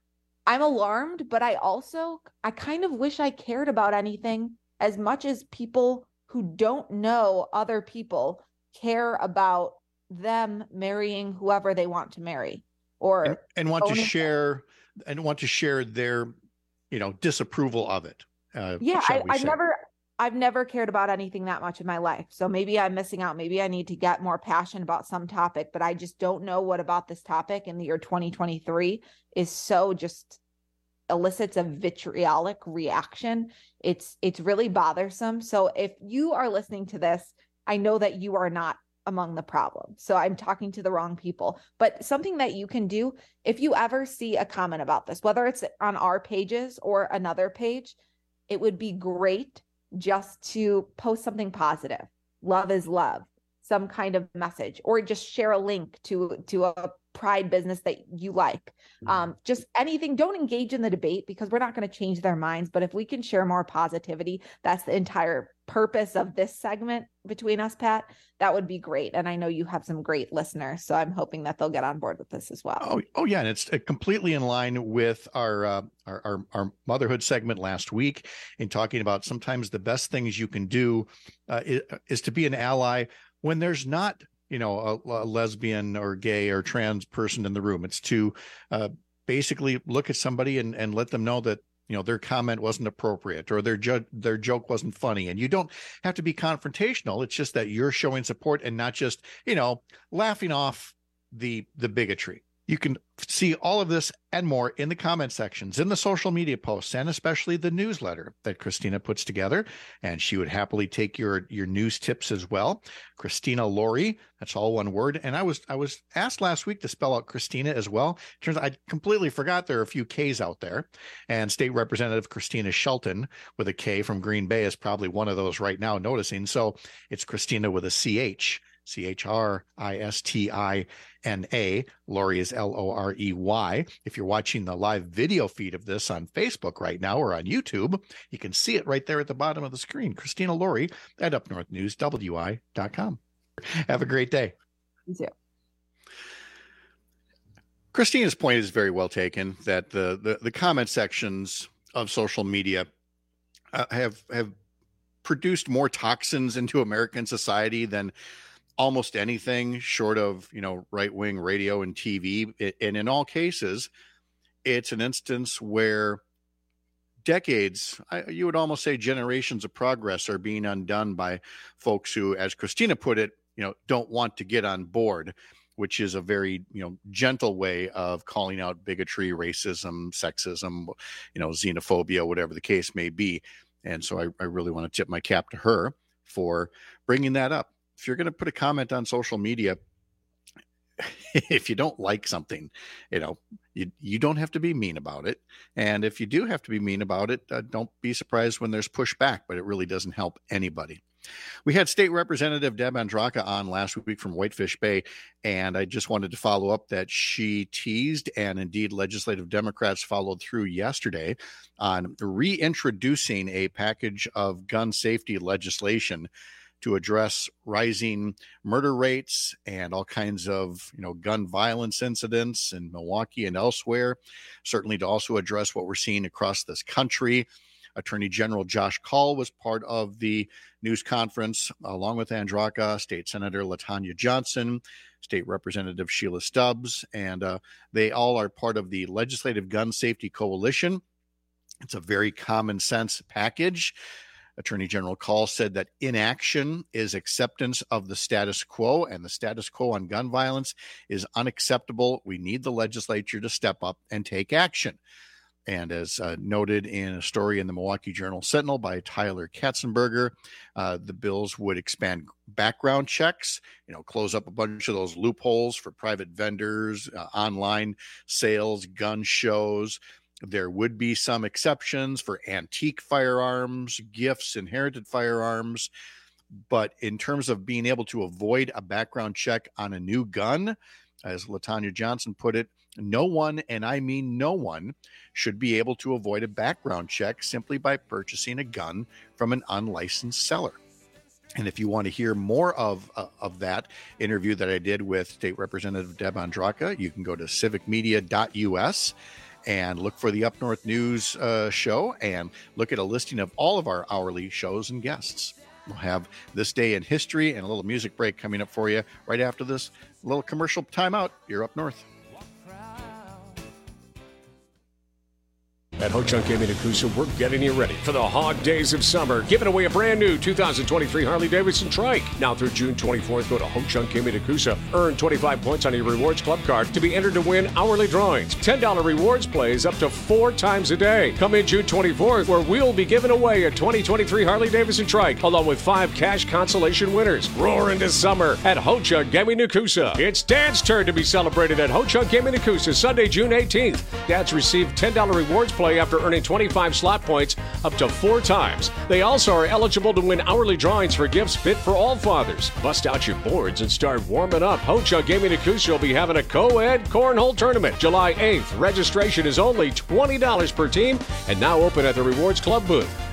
I'm alarmed, but I also I kind of wish I cared about anything as much as people who don't know other people care about them marrying whoever they want to marry, or and, and want to owning- share and want to share their, you know, disapproval of it. Uh, yeah, shall I, we I've say. never I've never cared about anything that much in my life. So maybe I'm missing out. Maybe I need to get more passionate about some topic, but I just don't know what about this topic in the year twenty twenty-three is so just elicits a vitriolic reaction. It's, it's really bothersome. So if you are listening to this, I know that you are not among the problem. So I'm talking to the wrong people, but something that you can do if you ever see a comment about this, whether it's on our pages or another page, it would be great just to post something positive. Love is love, some kind of message, or just share a link to, to a Pride business that you like. Um, just anything. Don't engage in the debate, because we're not going to change their minds. But if we can share more positivity, that's the entire purpose of this segment between us, Pat. That would be great. And I know you have some great listeners, so I'm hoping that they'll get on board with this as well. Oh, oh yeah, and it's completely in line with our, uh, our our our motherhood segment last week in talking about sometimes the best things you can do uh, is, is to be an ally when there's not, you know, a, a lesbian or gay or trans person in the room. It's to uh, basically look at somebody and, and let them know that you know, their comment wasn't appropriate or their jo- their joke wasn't funny. And you don't have to be confrontational. It's just that you're showing support and not just, you know, laughing off the the bigotry. You can see all of this and more in the comment sections, in the social media posts, and especially the newsletter that Christina puts together. And she would happily take your, your news tips as well. Christina Laurie, that's all one word. And I was I was asked last week to spell out Christina as well. Turns out I completely forgot there are a few K's out there. And State Representative Christina Shelton with a K from Green Bay is probably one of those right now noticing. So it's Christina with a C H. C H R I S T I N A. Lori is L O R E Y. If you're watching the live video feed of this on Facebook right now or on YouTube, you can see it right there at the bottom of the screen. Christina Laurie at up north news w i dot com. Have a great day. You too. Christina's point is very well taken, that the the, the comment sections of social media uh, have have produced more toxins into American society than almost anything short of, you know, right-wing radio and T V. And in all cases, it's an instance where decades, you would almost say generations of progress are being undone by folks who, as Christina put it, you know, don't want to get on board, which is a very, you know, gentle way of calling out bigotry, racism, sexism, you know, xenophobia, whatever the case may be. And so I, I really want to tip my cap to her for bringing that up. If you're going to put a comment on social media, if you don't like something, you know, you, you don't have to be mean about it. And if you do have to be mean about it, uh, don't be surprised when there's pushback, but it really doesn't help anybody. We had State Representative Deb Andraca on last week from Whitefish Bay, and I just wanted to follow up that she teased, and indeed legislative Democrats followed through yesterday on reintroducing a package of gun safety legislation to address rising murder rates and all kinds of, you know, gun violence incidents in Milwaukee and elsewhere. Certainly to also address what we're seeing across this country. Attorney General Josh Kaul was part of the news conference, along with Andraca, State Senator LaTanya Johnson, State Representative Sheila Stubbs, and uh, they all are part of the Legislative Gun Safety Coalition. It's a very common sense package. Attorney General Kaul said that inaction is acceptance of the status quo, and the status quo on gun violence is unacceptable. We need the legislature to step up and take action. And as uh, noted in a story in the Milwaukee Journal Sentinel by Tyler Katzenberger, uh, the bills would expand background checks, you know, close up a bunch of those loopholes for private vendors, uh, online sales, gun shows. There would be some exceptions for antique firearms, gifts, inherited firearms. But in terms of being able to avoid a background check on a new gun, as LaTanya Johnson put it, no one, and I mean no one, should be able to avoid a background check simply by purchasing a gun from an unlicensed seller. And if you want to hear more of uh, of that interview that I did with State Representative Deb Andraca, you can go to civic media dot u s and look for the Up North News uh, show and look at a listing of all of our hourly shows and guests. We'll have This Day in History and a little music break coming up for you right after this little commercial timeout. You're Up North. At Ho Chunk Gaming and Coosa, we're getting you ready for the hog days of summer, giving away a brand new two thousand twenty-three Harley-Davidson Trike. Now through June twenty-fourth, go to Ho Chunk Gaming and Coosa. Earn twenty-five points on your Rewards Club card to be entered to win hourly drawings. ten dollars rewards plays up to four times a day. Come in June twenty-fourth, where we'll be giving away a twenty twenty-three Harley-Davidson Trike, along with five cash consolation winners. Roar into summer at Ho Chunk Gaming and Coosa. It's Dad's turn to be celebrated at Ho Chunk Gaming and Coosa Sunday, June eighteenth. Dads receive ten dollars rewards play after earning twenty-five slot points up to four times. They also are eligible to win hourly drawings for gifts fit for all fathers. Bust out your boards and start warming up. Ho Chunk Gaming and Coosa will be having a co-ed cornhole tournament July eighth. Registration is only twenty dollars per team and now open at the Rewards Club booth.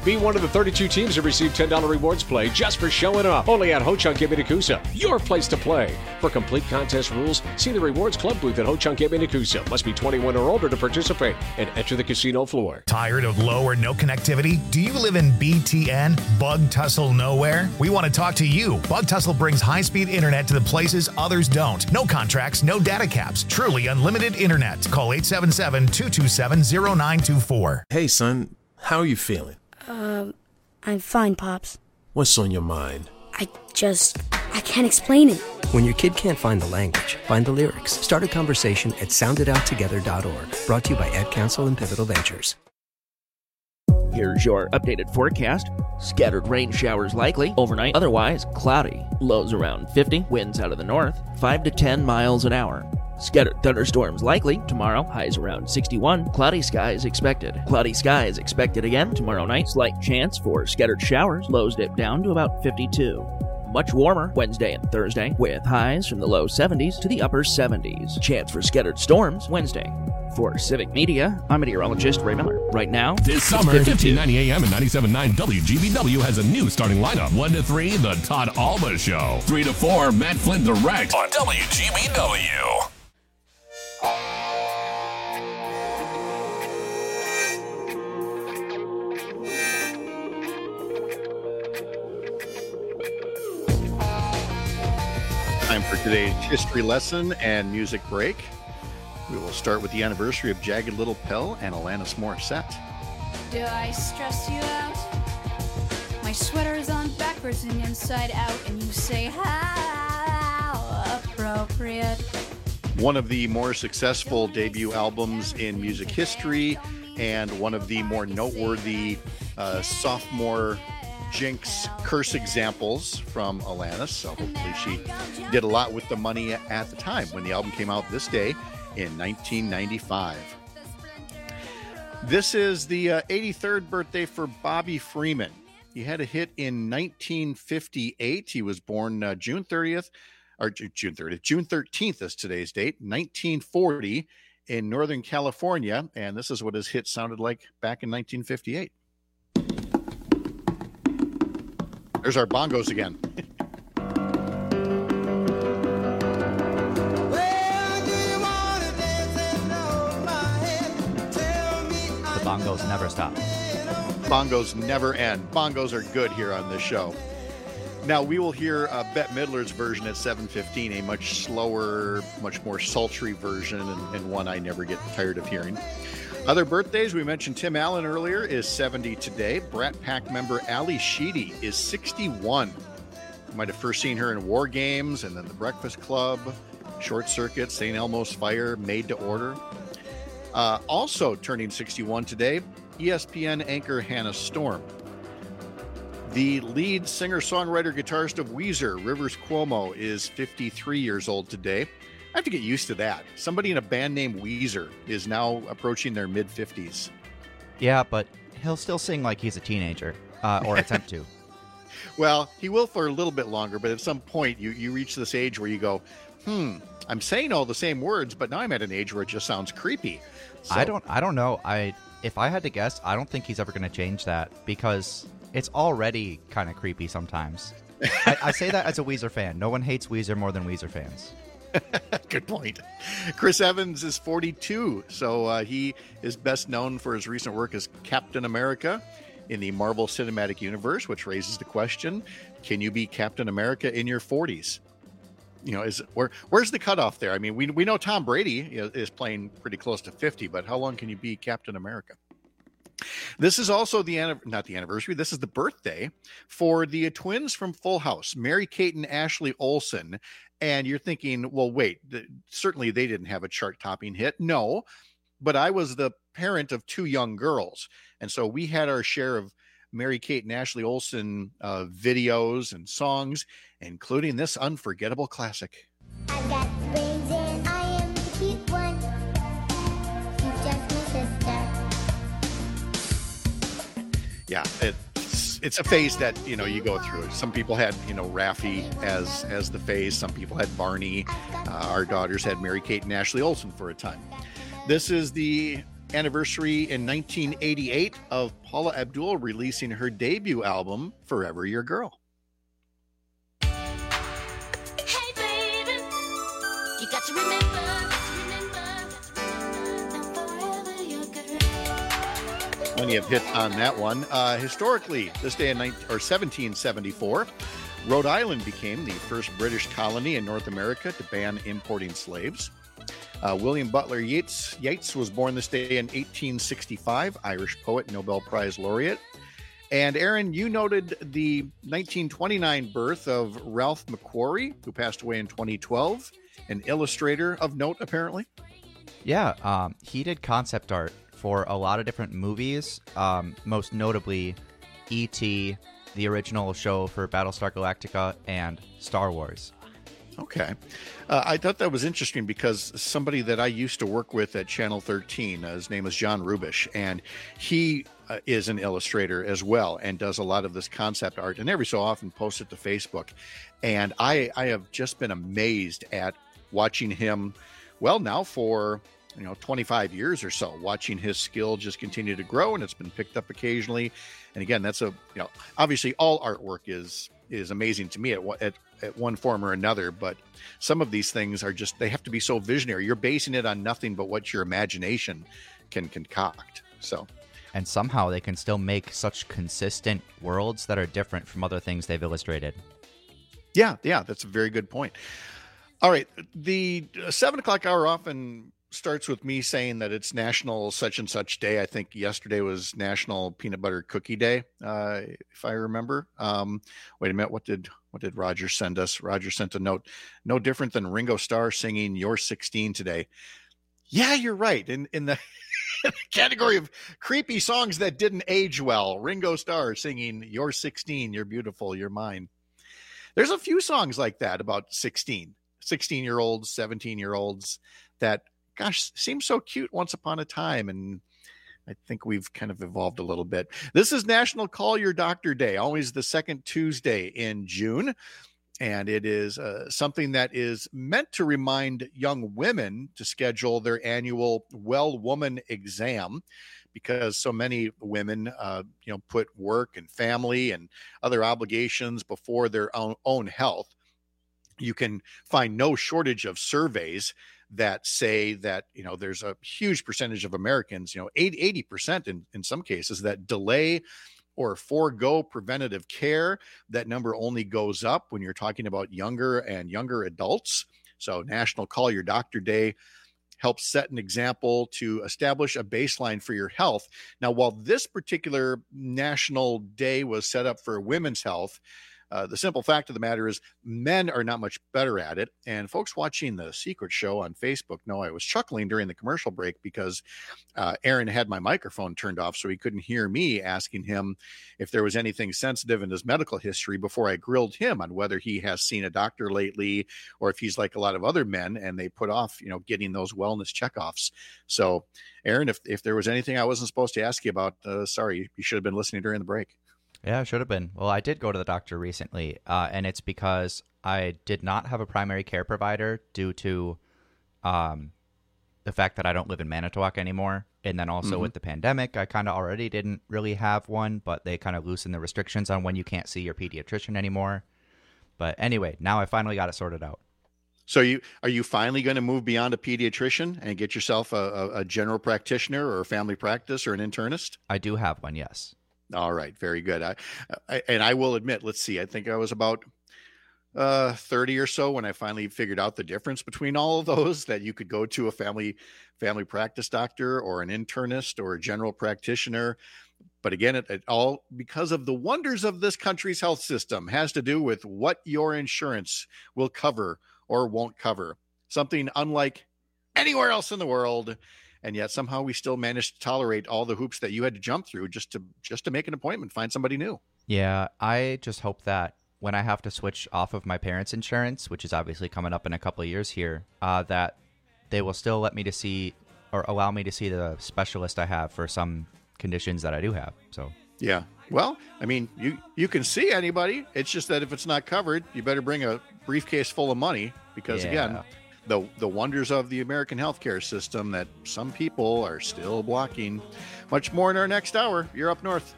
Be one of the thirty-two teams that receive ten dollars rewards play just for showing up. Only at Ho-Chunk Gaming Nakusa, your place to play. For complete contest rules, see the Rewards Club booth at Ho-Chunk Gaming Nakusa. Must be twenty-one or older to participate and enter the casino floor. Tired of low or no connectivity? Do you live in B T N? Bug Tussle Nowhere? We want to talk to you. Bug Tussle brings high-speed internet to the places others don't. No contracts, no data caps. Truly unlimited internet. Call eight seven seven, two two seven, zero nine two four. Hey, son. How are you feeling? Um, I'm fine, Pops. What's on your mind? I just... I can't explain it. When your kid can't find the language, find the lyrics. Start a conversation at sound it out together dot org. Brought to you by Ad Council and Pivotal Ventures. Here's your updated forecast. Scattered rain showers likely. Overnight, otherwise cloudy. Lows around fifty. Winds out of the north, five to ten miles an hour. Scattered thunderstorms likely. Tomorrow, highs around sixty-one. Cloudy skies expected. Cloudy skies expected again tomorrow night. Slight chance for scattered showers. Lows dip down to about fifty-two. Much warmer Wednesday and Thursday, with highs from the low seventies to the upper seventies. Chance for scattered storms Wednesday. For Civic Media, I'm meteorologist Ray Miller. Right now, this summer, fifteen ninety A M and ninety-seven point nine W G B W has a new starting lineup. one to three, The Todd Alba Show. three to four, Matt Flynn Direct on W G B W. Time for today's history lesson and music break. We will start with the anniversary of Jagged Little Pill and Alanis Morissette. Do I stress you out? My sweater is on backwards and inside out, and you say, how appropriate. One of the more successful debut albums in music history, and one of the more noteworthy uh, sophomore jinx curse examples from Alanis. So hopefully she did a lot with the money at the time when the album came out this day in nineteen ninety-five. This is the uh, eighty-third birthday for Bobby Freeman. He had a hit in nineteen fifty-eight. He was born uh, June thirtieth, or June thirtieth, June thirteenth is today's date, nineteen forty in Northern California. And this is what his hit sounded like back in nineteen fifty-eight. There's our bongos again. The bongos never stop. Bongos never end. Bongos are good here on this show. Now, we will hear uh, Bette Midler's version at seven fifteen, a much slower, much more sultry version, and, and one I never get tired of hearing. Other birthdays, we mentioned Tim Allen earlier, is seventy today. Brat Pack member Ali Sheedy is sixty-one. You might have first seen her in War Games, and then The Breakfast Club, Short Circuit, Saint Elmo's Fire, Made to Order. Uh, also turning sixty-one today, E S P N anchor Hannah Storm. The lead singer-songwriter guitarist of Weezer, Rivers Cuomo, is fifty-three years old today. I have to get used to that. Somebody in a band named Weezer is now approaching their mid-fifties. Yeah, but he'll still sing like he's a teenager, uh, or attempt to. Well, he will for a little bit longer, but at some point you, you reach this age where you go, hmm, I'm saying all the same words, but now I'm at an age where it just sounds creepy. So, I don't I don't know. I if I had to guess, I don't think he's ever going to change that because it's already kind of creepy sometimes. I, I say that as a Weezer fan. No one hates Weezer more than Weezer fans. Good point. Chris Evans is forty-two, so uh, he is best known for his recent work as Captain America in the Marvel Cinematic Universe, which raises the question, can you be Captain America in your forties? You know, is where where's the cutoff there? I mean, we we know Tom Brady is playing pretty close to fifty, but how long can you be Captain America? This is also the, not the anniversary, this is the birthday for the twins from Full House, Mary-Kate and Ashley Olsen. And you're thinking, well, wait, th- certainly they didn't have a chart-topping hit. No, but I was the parent of two young girls. And so we had our share of Mary-Kate and Ashley Olsen uh, videos and songs, including this unforgettable classic. I've got brains and I am the cute one. She's just my sister. Yeah, it's it's a phase that, you know, you go through. Some people had, you know, Raffi as as the phase. Some people had Barney. Uh, our daughters had Mary-Kate and Ashley Olsen for a time. This is the anniversary in nineteen eighty-eight of Paula Abdul releasing her debut album, Forever Your Girl. Hey baby, you got to remember, remember, forever your girl. Plenty of hits on that one. Uh, historically, this day in nineteen, or seventeen seventy-four, Rhode Island became the first British colony in North America to ban importing slaves. Uh, William Butler Yeats, Yeats was born this day in eighteen sixty-five, Irish poet, Nobel Prize laureate. And Aaron, you noted the nineteen twenty-nine birth of Ralph McQuarrie, who passed away in twenty twelve, an illustrator of note, apparently. Yeah, um, he did concept art for a lot of different movies, um, most notably E T, the original show for Battlestar Galactica, and Star Wars. Okay. Uh, I thought that was interesting because somebody that I used to work with at Channel thirteen, uh, his name is John Rubish, and he uh, is an illustrator as well and does a lot of this concept art and every so often posts it to Facebook. And I, I have just been amazed at watching him, well, now for, you know, twenty-five years or so, watching his skill just continue to grow, and it's been picked up occasionally. And again, that's a, you know, obviously all artwork is is amazing to me at, at at one form or another, but some of these things are just, they have to be so visionary. You're basing it on nothing but what your imagination can concoct. So, and somehow they can still make such consistent worlds that are different from other things they've illustrated. Yeah, yeah, that's a very good point. All right, the uh, seven o'clock hour often starts with me saying that it's National such and such day. I think yesterday was National Peanut Butter Cookie Day, uh, if I remember. Um, wait a minute, what did what did Roger send us? Roger sent a note. No different than Ringo Starr singing "You're sixteen" today. Yeah, you're right. In in the category of creepy songs that didn't age well, Ringo Starr singing "You're sixteen, you're beautiful, you're mine." There's a few songs like that about sixteen, sixteen-year-olds, seventeen-year-olds that, gosh, seems so cute once upon a time, and I think we've kind of evolved a little bit. This is National Call Your Doctor Day, always the second Tuesday in June, and it is uh, something that is meant to remind young women to schedule their annual Well Woman exam, because so many women, uh, you know, put work and family and other obligations before their own, own health. You can find no shortage of surveys that say that, you know, there's a huge percentage of Americans, you know, eighty percent in, in some cases, that delay or forego preventative care. That number only goes up when you're talking about younger and younger adults. So National Call Your Doctor Day helps set an example to establish a baseline for your health. Now, while this particular national day was set up for women's health, Uh, the simple fact of the matter is men are not much better at it. And folks watching The Secret Show on Facebook know I was chuckling during the commercial break because uh, Aaron had my microphone turned off, so he couldn't hear me asking him if there was anything sensitive in his medical history before I grilled him on whether he has seen a doctor lately or if he's like a lot of other men and they put off, you know, getting those wellness checkoffs. So, Aaron, if, if there was anything I wasn't supposed to ask you about, uh, sorry, you should have been listening during the break. Yeah, it should have been. Well, I did go to the doctor recently, uh, and it's because I did not have a primary care provider due to um, the fact that I don't live in Manitowoc anymore. And then also mm-hmm. with the pandemic, I kind of already didn't really have one, but they kind of loosened the restrictions on when you can't see your pediatrician anymore. But anyway, now I finally got it sorted out. So you are you finally going to move beyond a pediatrician and get yourself a, a, a general practitioner or a family practice or an internist? I do have one, yes. All right, very good. I, I and I will admit, let's see, I think I was about uh, thirty or so when I finally figured out the difference between all of those, that you could go to a family family practice doctor or an internist or a general practitioner. But again, it, it all, because of the wonders of this country's health system, has to do with what your insurance will cover or won't cover. Something unlike anywhere else in the world. And yet somehow we still managed to tolerate all the hoops that you had to jump through just to just to make an appointment, find somebody new. Yeah, I just hope that when I have to switch off of my parents' insurance, which is obviously coming up in a couple of years here, uh, that they will still let me to see or allow me to see the specialist I have for some conditions that I do have. So yeah, well, I mean, you you can see anybody. It's just that if it's not covered, you better bring a briefcase full of money because, yeah. again, the, the wonders of the American healthcare system that some people are still blocking. Much more in our next hour. You're Up North.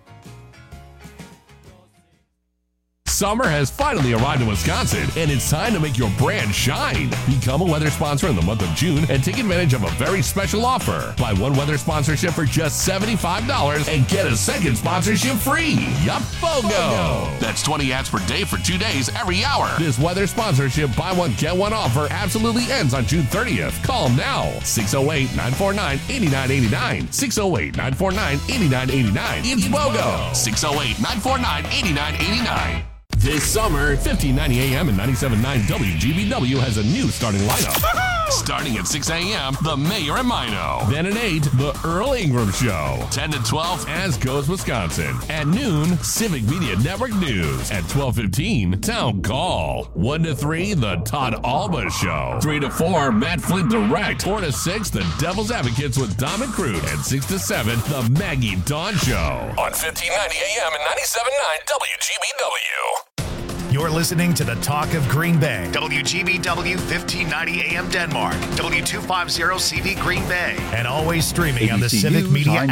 Summer has finally arrived in Wisconsin, and it's time to make your brand shine. Become a weather sponsor in the month of June and take advantage of a very special offer. Buy one weather sponsorship for just seventy-five dollars and get a second sponsorship free. Yup, BOGO. That's twenty ads per day for two days every hour. This weather sponsorship buy one, get one offer absolutely ends on June thirtieth. Call now. six oh eight, nine four nine, eight nine eight nine. six oh eight, nine four nine, eight nine eight nine. It's BOGO. six oh eight, nine four nine, eight nine eight nine. This summer, fifteen ninety A M and ninety-seven point nine W G B W has a new starting lineup. Starting at six A M, The Mayor and Mino. Then at eight, The Earl Ingram Show. ten to twelve, As Goes Wisconsin. At noon, Civic Media Network News. At twelve fifteen, Town Call. one to three, The Todd Alba Show. three to four, Matt Flint Direct. four to six, The Devil's Advocates with Dom and Crude. And six to seven, The Maggie Dawn Show. On fifteen ninety A M and ninety-seven point nine W G B W. You're listening to the Talk of Green Bay. W G B W fifteen ninety A M Denmark. W two fifty C V Green Bay. And always streaming on the Civic Media